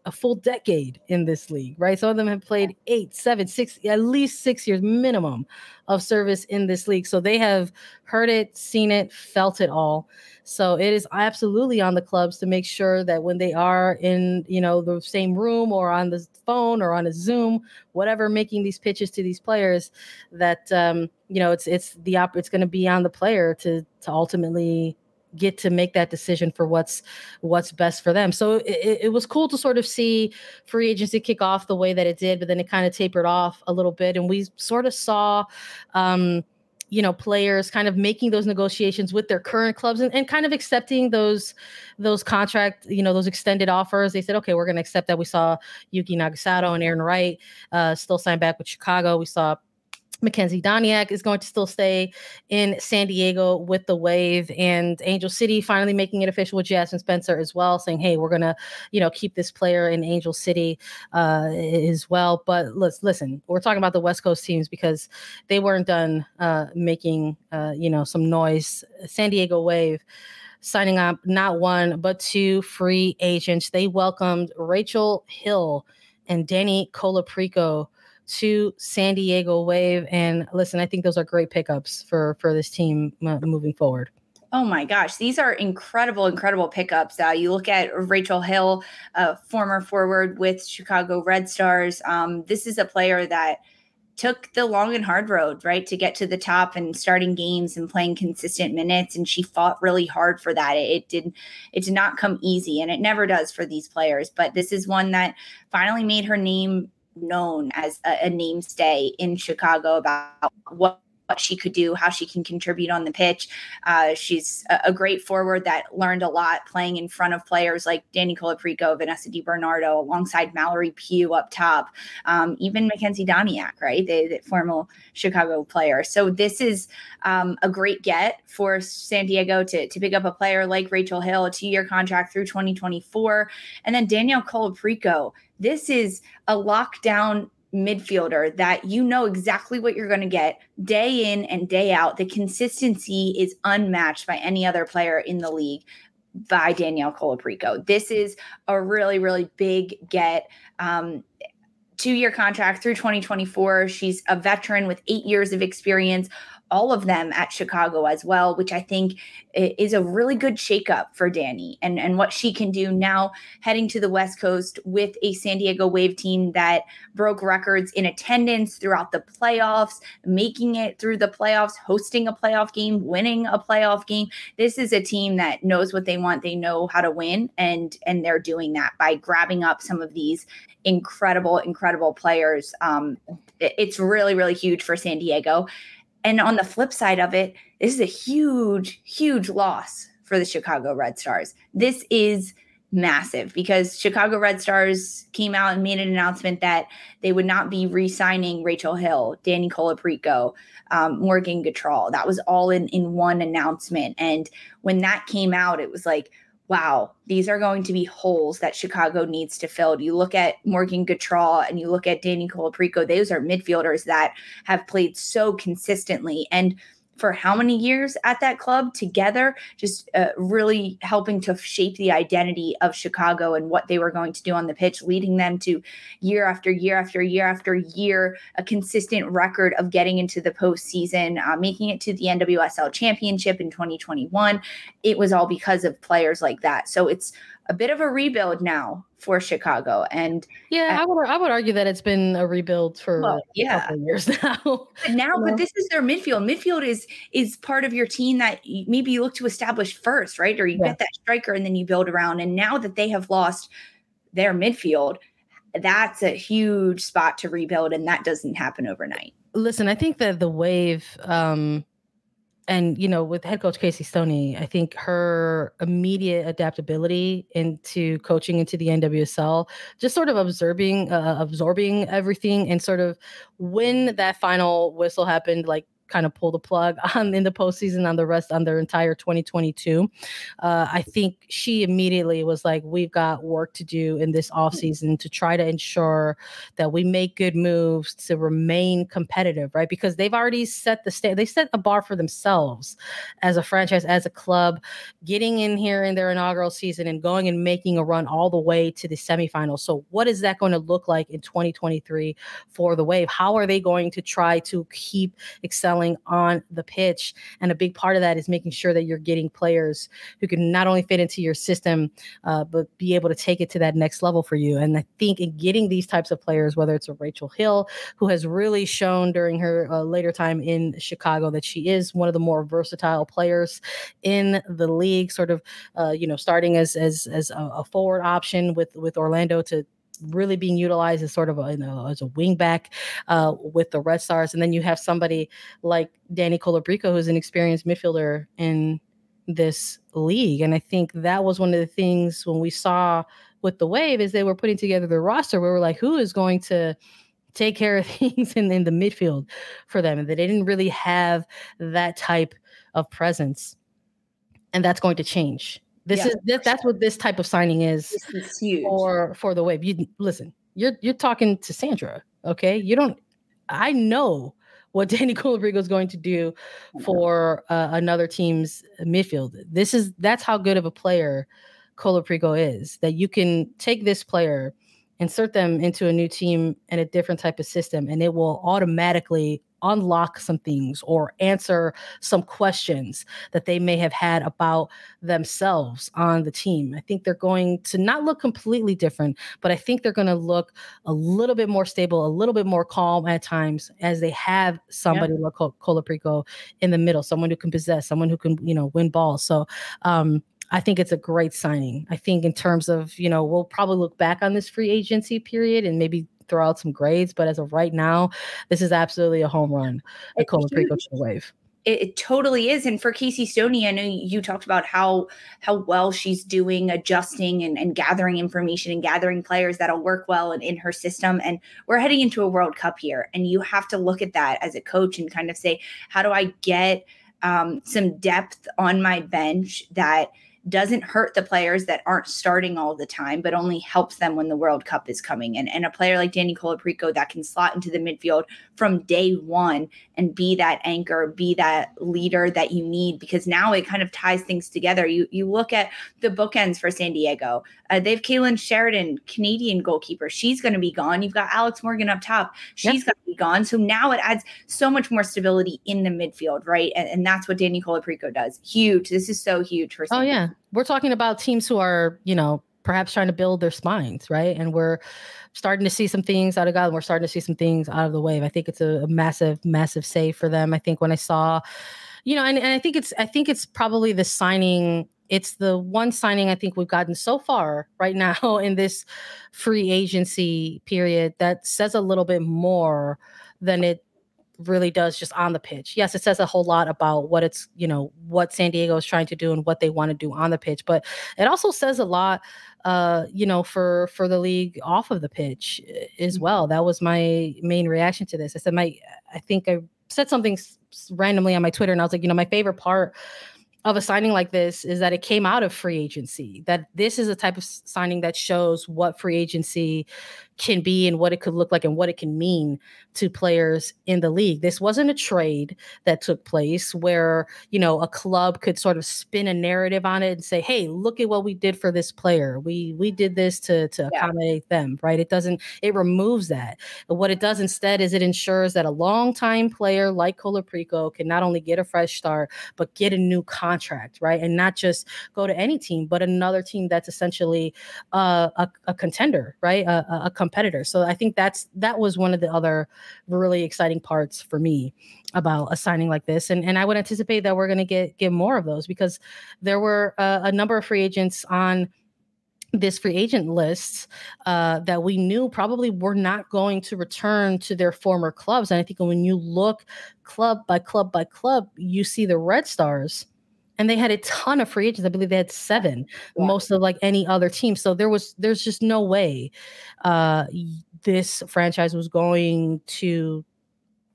a full decade in this league, right? Some of them have played eight, seven, six, at least six years minimum of service in this league. So they have heard it, seen it, felt it all. So it is absolutely on the clubs to make sure that when they are in, you know, the same room or on the phone or on a Zoom, whatever, making these pitches to these players, that um, you know, it's it's the op- it's going to be on the player to to ultimately get to make that decision for what's what's best for them. So it, it was cool to sort of see free agency kick off the way that it did, but then it kind of tapered off a little bit, and we sort of saw um you know, players kind of making those negotiations with their current clubs and, and kind of accepting those those contract, you know, those extended offers. They said, okay, we're going to accept that. We saw Yuki Nagasato and Aaron Wright uh, still signed back with Chicago. We saw Mackenzie Doniak is going to still stay in San Diego with the Wave, and Angel City finally making it official with Jasmine Spencer as well, saying, hey, we're going to, you know, keep this player in Angel City uh, as well. But let's listen, we're talking about the West Coast teams because they weren't done uh, making, uh, you know, some noise. San Diego Wave signing up not one, but two free agents. They welcomed Rachel Hill and Danny Colaprico to San Diego Wave. And listen, I think those are great pickups for, for this team uh, moving forward. Oh my gosh, these are incredible, incredible pickups. Uh, you look at Rachel Hill, a former forward with Chicago Red Stars. Um, this is a player that took the long and hard road, right, to get to the top and starting games and playing consistent minutes. And she fought really hard for that. It, it did, it did not come easy, and it never does for these players. But this is one that finally made her name known as a, a namestay in Chicago about what, what she could do, how she can contribute on the pitch. Uh, she's a, a great forward that learned a lot playing in front of players like Danny Colaprico, Vanessa DiBernardo, alongside Mallory Pugh up top, um, even Mackenzie Doniak, right? The, the former Chicago player. So this is um, a great get for San Diego to, to pick up a player like Rachel Hill, a two-year contract through twenty twenty-four. And then Danielle Colaprico. This is a lockdown midfielder that you know exactly what you're going to get day in and day out. The consistency is unmatched by any other player in the league by Danielle Colaprico. This is a really, really big get. Um, two-year contract through twenty twenty-four. She's a veteran with eight years of experience, all of them at Chicago as well, which I think is a really good shakeup for Danny and, and what she can do now heading to the West Coast with a San Diego Wave team that broke records in attendance throughout the playoffs, making it through the playoffs, hosting a playoff game, winning a playoff game. This is a team that knows what they want. They know how to win, and, and they're doing that by grabbing up some of these incredible, incredible players. Um, it's really, really huge for San Diego. And on the flip side of it, this is a huge, huge loss for the Chicago Red Stars. This is massive because Chicago Red Stars came out and made an announcement that they would not be re-signing Rachel Hill, Danny Colaprico, um, Morgan Gautrat. That was all in, in one announcement. And when that came out, it was like, wow, these are going to be holes that Chicago needs to fill. You look at Morgan Gautrat and you look at Danny Colaprico, those are midfielders that have played so consistently. And for how many years at that club together, just uh, really helping to shape the identity of Chicago and what they were going to do on the pitch, leading them to year after year after year after year, a consistent record of getting into the postseason, uh, making it to the N W S L championship in twenty twenty-one. It was all because of players like that. So it's a bit of a rebuild now for Chicago. And yeah, I would I would argue that it's been a rebuild for well, yeah. a couple of years now. But now, you know? But this is their midfield. Midfield is is part of your team that maybe you look to establish first, right? Or you yeah. get that striker and then you build around. And now that they have lost their midfield, that's a huge spot to rebuild, and that doesn't happen overnight. Listen, I think that the Wave, um, and, you know, with head coach Casey Stoney, I think her immediate adaptability into coaching into the N W S L, just sort of absorbing, uh, absorbing everything, and sort of when that final whistle happened, like kind of pull the plug on in the postseason on the rest on their entire twenty twenty-two. Uh, I think she immediately was like, we've got work to do in this offseason to try to ensure that we make good moves to remain competitive, right? Because they've already set the state, they set a bar for themselves as a franchise, as a club, getting in here in their inaugural season and going and making a run all the way to the semifinals. So what is that going to look like in twenty twenty-three for the Wave? How are they going to try to keep excelling on the pitch? And a big part of that is making sure that you're getting players who can not only fit into your system, uh, but be able to take it to that next level for you. And I think in getting these types of players, whether it's a Rachel Hill, who has really shown during her uh, later time in Chicago that she is one of the more versatile players in the league, sort of, uh, you know, starting as as as a, a forward option with with Orlando to really being utilized as sort of a, you know, as a wing back uh, with the Red Stars. And then you have somebody like Dani Colaprico, who's an experienced midfielder in this league. And I think that was one of the things when we saw with the Wave is they were putting together the roster where we're like, who is going to take care of things in, in the midfield for them? And they didn't really have that type of presence. And that's going to change. This yeah, is this, that's sure. what this type of signing is, this is for for the Wave. You listen, you're you're talking to Sandra, okay? You don't. I know what Dani Colaprico is going to do for uh, another team's midfield. This is that's how good of a player Colaprico is. That you can take this player, insert them into a new team and a different type of system, and it will automatically unlock some things or answer some questions that they may have had about themselves on the team. I think they're going to not look completely different, but I think they're going to look a little bit more stable, a little bit more calm at times as they have somebody yeah. like Col- Colaprico in the middle, someone who can possess, someone who can, you know, win balls. So, um, I think it's a great signing. I think in terms of, you know, we'll probably look back on this free agency period and maybe throw out some grades, but as of right now, this is absolutely a home run at Colaprico to the Wave. It, it totally is. And for Casey Stoney, I know you talked about how how well she's doing adjusting and, and gathering information and gathering players that'll work well in, in her system. And we're heading into a World Cup here. And you have to look at that as a coach and kind of say, how do I get um, some depth on my bench that doesn't hurt the players that aren't starting all the time, but only helps them when the World Cup is coming. And, and a player like Dani Colaprico that can slot into the midfield from day one and be that anchor, be that leader that you need, because now it kind of ties things together. You you look at the bookends for San Diego. Uh, they have Kaylin Sheridan, Canadian goalkeeper. She's going to be gone. You've got Alex Morgan up top. She's yep. going to be gone. So now it adds so much more stability in the midfield, right? And, and that's what Dani Colaprico does. Huge. This is so huge for San Oh, Diego. yeah. We're talking about teams who are, you know, perhaps trying to build their spines, right? And we're starting to see some things out of God. And we're starting to see some things out of the Wave. I think it's a, a massive, massive save for them. I think when I saw, you know, and, and I think it's, I think it's probably the signing. It's the one signing I think we've gotten so far right now in this free agency period that says a little bit more than it really does just on the pitch. Yes, it says a whole lot about what it's, you know, what San Diego is trying to do and what they want to do on the pitch, but it also says a lot, uh, you know, for, for the league off of the pitch as well. That was my main reaction to this. I said, my, I think I said something randomly on my Twitter and I was like, you know, my favorite part of a signing like this is that it came out of free agency, that this is a type of signing that shows what free agency can be and what it could look like and what it can mean to players in the league. This wasn't a trade that took place where, you know, a club could sort of spin a narrative on it and say, hey, look at what we did for this player. We we did this to, to yeah. accommodate them, right? It doesn't, it removes that. But what it does instead is it ensures that a longtime player like Colaprico can not only get a fresh start, but get a new contract, right? And not just go to any team, but another team that's essentially uh, a, a contender, right? A, a competitor. So I think that's that was one of the other really exciting parts for me about a signing like this. And, and I would anticipate that we're going to get get more of those because there were uh, a number of free agents on this free agent list uh, that we knew probably were not going to return to their former clubs. And I think when you look club by club by club, you see the Red Stars. And they had a ton of free agents. I believe they had seven, yeah. most of like any other team. So there was, there's just no way uh, this franchise was going to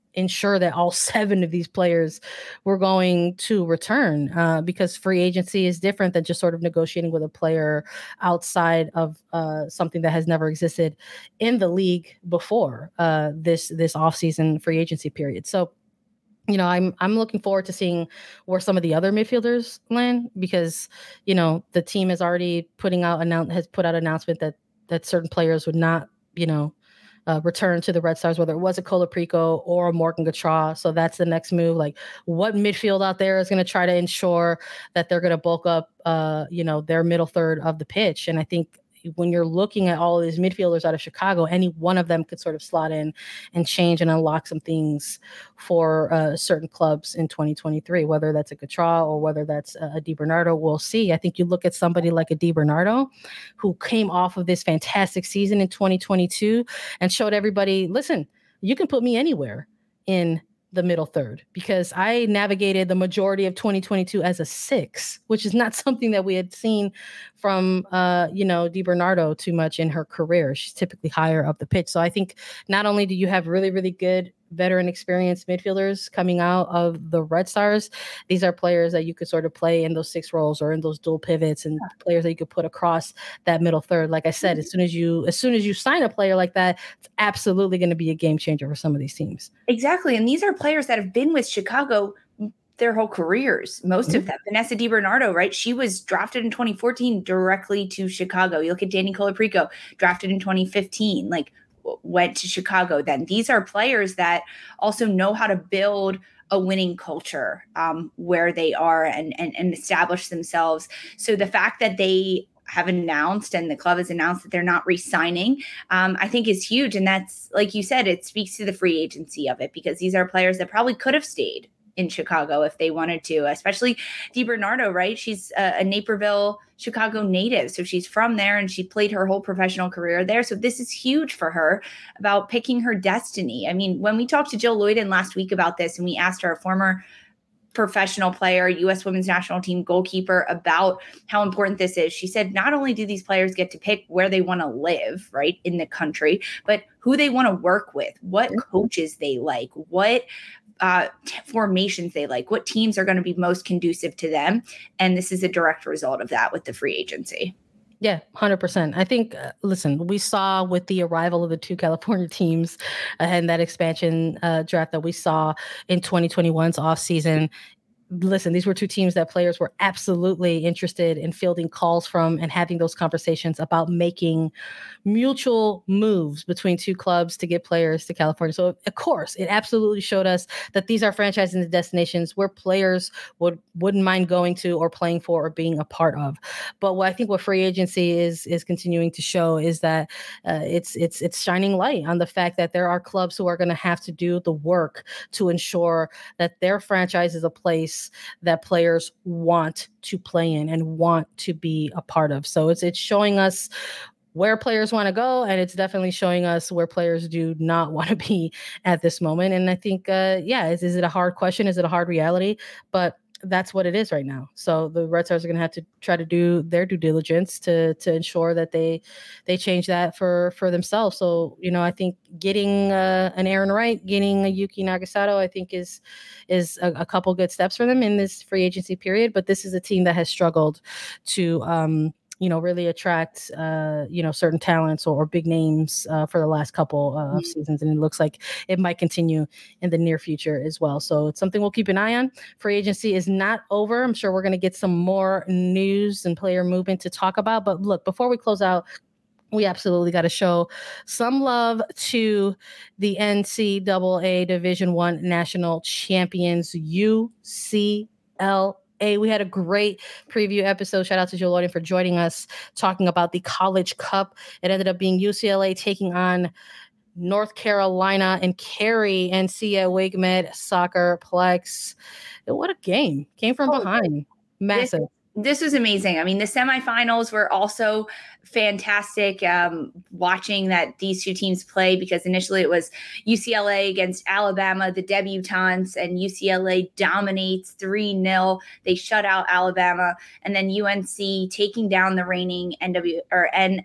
ensure that all seven of these players were going to return, uh, because free agency is different than just sort of negotiating with a player outside of uh, something that has never existed in the league before uh, this this offseason free agency period. So, you know, I'm I'm looking forward to seeing where some of the other midfielders land, because, you know, the team is already putting out announce has put out announcement that that certain players would not, you know, Uh, return to the Red Stars, whether it was a Colaprico or a Morgan Gautrat. So that's the next move. Like, what midfield out there is going to try to ensure that they're going to bulk up, uh, you know, their middle third of the pitch. And I think when you're looking at all of these midfielders out of Chicago, any one of them could sort of slot in and change and unlock some things for uh, certain clubs in twenty twenty-three, whether that's a Gautrat or whether that's a Di Bernardo, we'll see. I think you look at somebody like a Di Bernardo, who came off of this fantastic season in twenty twenty-two and showed everybody, listen, you can put me anywhere in the middle third, because I navigated the majority of twenty twenty-two as a six, which is not something that we had seen from, uh, you know, Di Bernardo too much in her career. She's typically higher up the pitch. So I think not only do you have really, really good veteran experienced midfielders coming out of the Red Stars, these are players that you could sort of play in those six roles or in those dual pivots, and players that you could put across that middle third. Like I said, as soon as you as soon as you sign a player like that, it's absolutely going to be a game changer for some of these teams. Exactly. And these are players that have been with Chicago their whole careers, most mm-hmm. of them. Vanessa Di Bernardo, right? She was drafted in twenty fourteen directly to Chicago. You look at Danny Colaprico, drafted in twenty fifteen, like went to Chicago then. These are players that also know how to build a winning culture um, where they are and, and, and establish themselves. So the fact that they have announced and the club has announced that they're not re-signing, um, I think is huge. And that's, like you said, it speaks to the free agency of it, because these are players that probably could have stayed in Chicago if they wanted to, especially Di Bernardo, right? She's a, a Naperville, Chicago native. So she's from there and she played her whole professional career there. So this is huge for her about picking her destiny. I mean, when we talked to Jill Loyden last week about this and we asked her, a former professional player, U S women's national team goalkeeper, about how important this is, she said, not only do these players get to pick where they want to live, right, in the country, but who they want to work with, what coaches they like, what uh, t- formations they like, what teams are going to be most conducive to them. And this is a direct result of that with the free agency. Yeah, one hundred percent. I think, uh, listen, we saw with the arrival of the two California teams uh, and that expansion uh, draft that we saw in twenty twenty-one's offseason, listen, these were two teams that players were absolutely interested in fielding calls from and having those conversations about making mutual moves between two clubs to get players to California. So, of course, it absolutely showed us that these are franchises and destinations where players would, wouldn't mind going to or playing for or being a part of. But what I think what free agency is is continuing to show is that uh, it's it's it's shining light on the fact that there are clubs who are going to have to do the work to ensure that their franchise is a place that players want to play in and want to be a part of. So it's it's showing us where players want to go, and it's definitely showing us where players do not want to be at this moment. And I think, uh, yeah, is, is it a hard question? Is it a hard reality? But that's what it is right now. So the Red Stars are going to have to try to do their due diligence to to ensure that they they change that for for themselves. So, you know, I think getting uh, an Aaron Wright, getting a Yuki Nagasato, I think is is a, a couple good steps for them in this free agency period. But this is a team that has struggled to um, you know, really attract, uh, you know, certain talents or, or big names uh, for the last couple uh, of seasons. And it looks like it might continue in the near future as well. So it's something we'll keep an eye on. Free agency is not over. I'm sure we're going to get some more news and player movement to talk about. But look, before we close out, we absolutely got to show some love to the N C double A Division One national champions, U C L A. We had a great preview episode. Shout out to Jill Loyden for joining us, talking about the College Cup. It ended up being U C L A taking on North Carolina and Cary N C A WakeMed Soccerplex. What a game. Came from oh, behind. Massive. This- This was amazing. I mean, the semifinals were also fantastic, um, watching that these two teams play, because initially it was U C L A against Alabama, the debutantes, and U C L A dominates three nil. They shut out Alabama, and then U N C taking down the reigning N W or N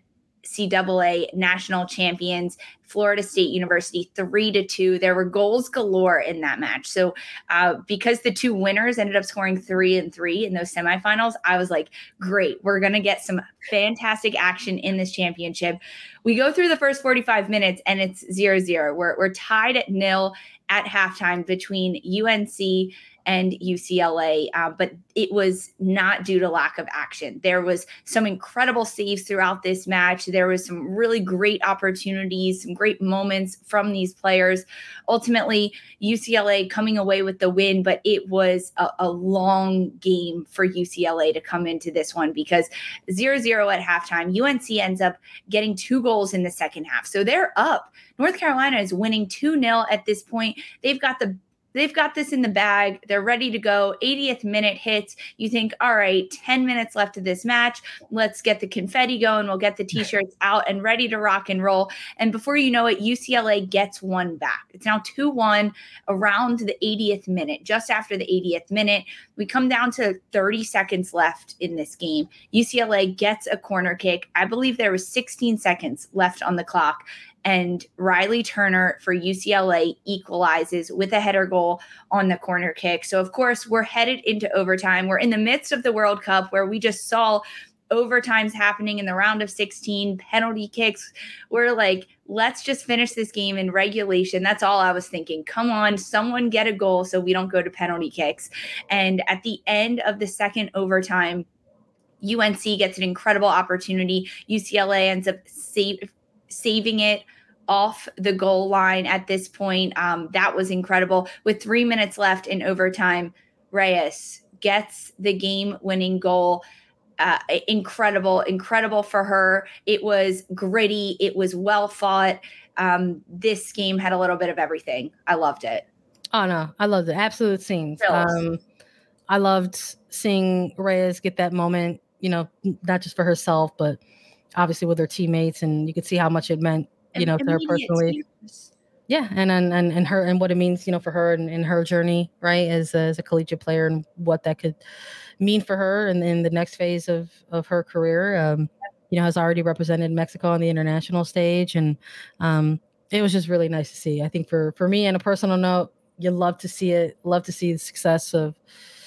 C double A national champions, Florida State University, three to two. There were goals galore in that match. So uh, because the two winners ended up scoring three and three in those semifinals, I was like, great, we're going to get some fantastic action in this championship. We go through the first forty-five minutes and it's zero zero. We're, we're tied at nil at halftime between U N C and U C L A, uh, but it was not due to lack of action. There was some incredible saves throughout this match. There was some really great opportunities, some great moments from these players. Ultimately, U C L A coming away with the win, but it was a, a long game for U C L A to come into this one because zero zero at halftime, U N C ends up getting two goals in the second half. So they're up. North Carolina is winning two nil at this point. They've got the They've got this in the bag. They're ready to go. eightieth minute hits. You think, all right, ten minutes left of this match. Let's get the confetti going. We'll get the t-shirts out and ready to rock and roll. And before you know it, U C L A gets one back. It's now two one around the eightieth minute. Just after the eightieth minute, we come down to thirty seconds left in this game. U C L A gets a corner kick. I believe there was sixteen seconds left on the clock. And Riley Turner for U C L A equalizes with a header goal on the corner kick. So, of course, we're headed into overtime. We're in the midst of the World Cup where we just saw overtimes happening in the round of sixteen, penalty kicks. We're like, let's just finish this game in regulation. That's all I was thinking. Come on, someone get a goal so we don't go to penalty kicks. And at the end of the second overtime, U N C gets an incredible opportunity. U C L A ends up save, saving it off the goal line at this point. Um, that was incredible. With three minutes left in overtime, Reyes gets the game-winning goal. Uh, incredible, incredible for her. It was gritty. It was well fought. Um, this game had a little bit of everything. I loved it. Oh, no. I loved it. Absolute scenes. Um, I loved seeing Reyes get that moment, you know, not just for herself, but obviously with her teammates, and you could see how much it meant, you know, to her personally. Yeah, and and and and her and what it means, you know, for her and in her journey, right, as a, as a collegiate player, and what that could mean for her in, in the next phase of of her career. Um, you know, has already represented Mexico on the international stage, and um, it was just really nice to see. I think for for me, on a personal note, you love to see it, love to see the success of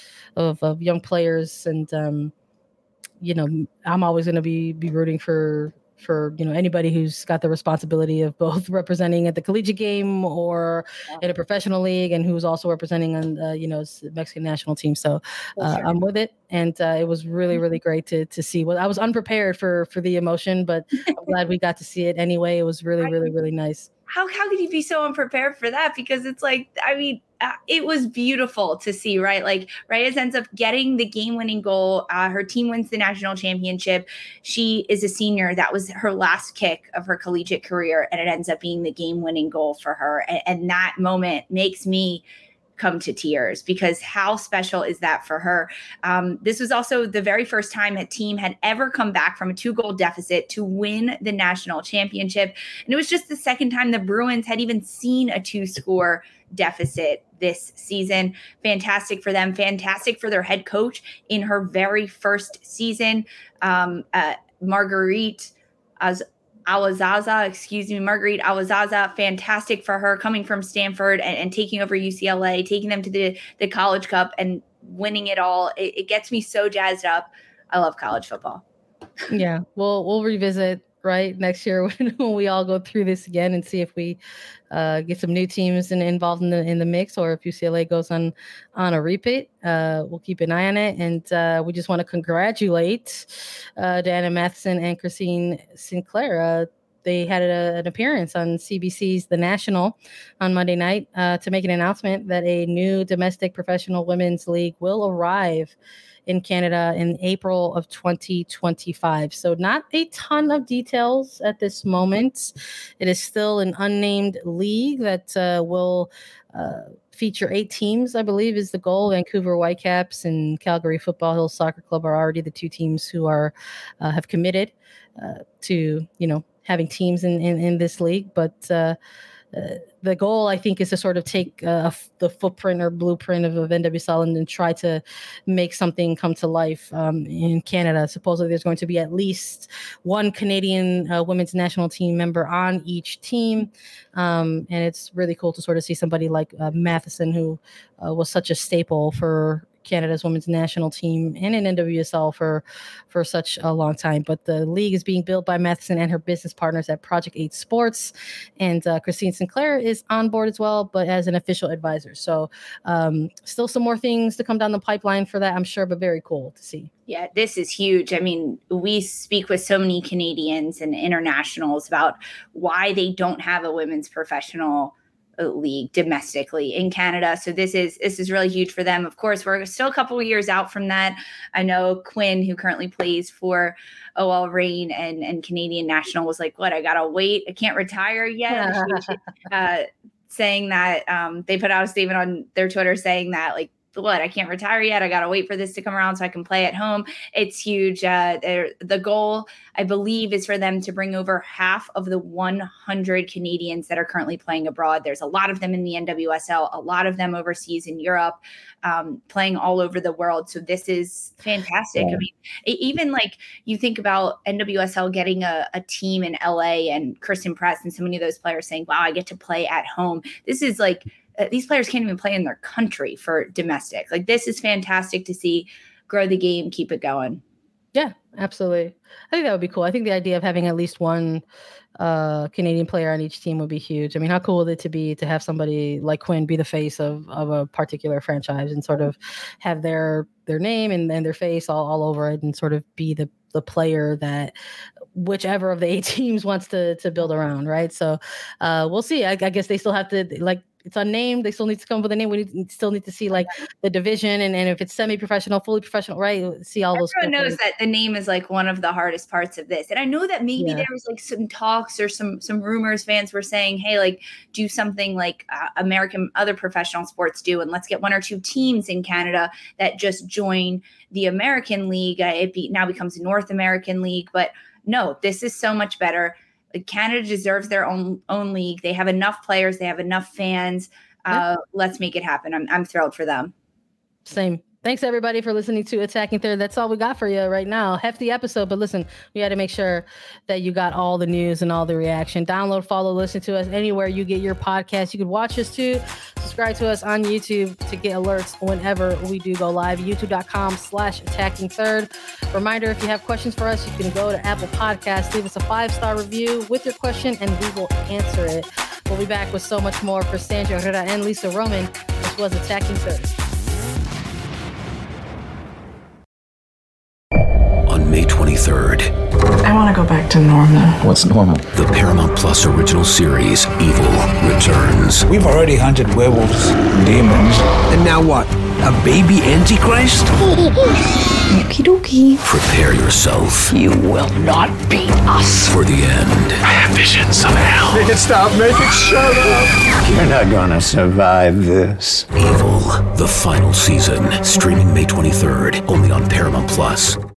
of, of young players, and um, you know, I'm always going to be be rooting for. for, you know, anybody who's got the responsibility of both representing at the collegiate game or yeah. in a professional league, and who's also representing on, uh, you know, the Mexican national team. So uh, sure. I'm with it. And uh, it was really, really great to to see. Well, I was unprepared for for the emotion, but I'm glad we got to see it anyway. It was really, really, really nice. How how could you be so unprepared for that? Because it's like, I mean, uh, it was beautiful to see, right? Like Reyes ends up getting the game-winning goal. Uh, her team wins the national championship. She is a senior. That was her last kick of her collegiate career, and it ends up being the game-winning goal for her. And, and that moment makes me come to tears, because how special is that for her? Um, this was also the very first time a team had ever come back from a two-goal deficit to win the national championship. And it was just the second time the Bruins had even seen a two-score deficit this season. Fantastic for them. Fantastic for their head coach in her very first season. Um, uh, Marguerite as Awazaza, excuse me, Marguerite Awazaza, fantastic for her coming from Stanford and, and taking over U C L A, taking them to the, the College Cup and winning it all. It, it gets me so jazzed up. I love college football. Yeah, we'll we'll revisit right next year when, when we all go through this again and see if we uh, get some new teams in, involved in the in the mix, or if U C L A goes on on a repeat. Uh, we'll keep an eye on it, and uh, we just want to congratulate uh, Diana Matheson and Christine Sinclair. Uh, they had a, an appearance on C B C's The National on Monday night uh, to make an announcement that a new domestic professional women's league will arrive in Canada in April of twenty twenty-five. So not a ton of details at this moment. It is still an unnamed league that uh, will uh, feature eight teams, I believe, is the goal. Vancouver Whitecaps and Calgary Football Hills Soccer Club are already the two teams who are uh, have committed uh, to, you know, having teams in, in, in this league. But uh, uh, the goal, I think, is to sort of take uh, the footprint or blueprint of, of N W S L and, and try to make something come to life um, in Canada. Supposedly there's going to be at least one Canadian uh, women's national team member on each team. Um, and it's really cool to sort of see somebody like uh, Matheson, who uh, was such a staple for Canada's women's national team and in N W S L for for such a long time. But the league is being built by Matheson and her business partners at Project eight Sports, and uh, Christine Sinclair is on board as well, but as an official advisor. So um, still some more things to come down the pipeline for that, I'm sure, but very cool to see. Yeah, this is huge. I mean, we speak with so many Canadians and internationals about why they don't have a women's professional league domestically in Canada. So this is this is really huge for them. Of course, we're still a couple of years out from that. I know Quinn, who currently plays for O L Reign and, and Canadian National, was like, what, I gotta wait? I can't retire yet? she, uh, saying that um, they put out a statement on their Twitter saying that, like, what, I can't retire yet. I got to wait for this to come around so I can play at home. It's huge. Uh, the goal, I believe, is for them to bring over half of the one hundred Canadians that are currently playing abroad. There's a lot of them in the N W S L, a lot of them overseas in Europe, um, playing all over the world. So this is fantastic. Yeah. I mean, even like you think about N W S L getting a, a team in L A and Kristen Press and so many of those players saying, wow, I get to play at home. This is like, Uh, these players can't even play in their country for domestic. Like, this is fantastic to see. Grow the game, keep it going. Yeah, absolutely. I think that would be cool. I think the idea of having at least one uh, Canadian player on each team would be huge. I mean, how cool would it to be to have somebody like Quinn be the face of, of a particular franchise and sort of have their their name and, and their face all, all over it and sort of be the the player that whichever of the eight teams wants to to build around, right? So uh, we'll see. I, I guess they still have to, like, it's unnamed. They still need to come up with a name. We need, still need to see like the division and, and if it's semi-professional, fully professional, right? See all those. Everyone knows that the name is like one of the hardest parts of this. And I know that maybe yeah. there was like some talks or some some rumors. Fans were saying, hey, like do something like uh, American other professional sports do, and let's get one or two teams in Canada that just join the American League. Uh, it be, now becomes a North American League. But no, this is so much better. Canada deserves their own own league. They have enough players. They have enough fans. Uh, yeah. Let's make it happen. I'm I'm thrilled for them. Same. Thanks, everybody, for listening to Attacking Third. That's all we got for you right now. Hefty episode, but listen, we had to make sure that you got all the news and all the reaction. Download, follow, listen to us anywhere you get your podcast. You can watch us too. Subscribe to us on YouTube to get alerts whenever we do go live. YouTube.com slash Attacking Third. Reminder, if you have questions for us, you can go to Apple Podcasts, leave us a five-star review with your question, and we will answer it. We'll be back with so much more for Sandra Herrera and Lisa Roman. This was Attacking Third. On May twenty-third. I want to go back to normal. What's normal? The Paramount Plus original series, Evil, returns. We've already hunted werewolves and demons. And now what? A baby Antichrist? Okie dokie. Prepare yourself. You will not beat us. For the end. I have visions of hell. Make it stop. Make it shut up. You're not gonna survive this. Evil, the final season. Streaming May twenty-third. Only on Paramount Plus.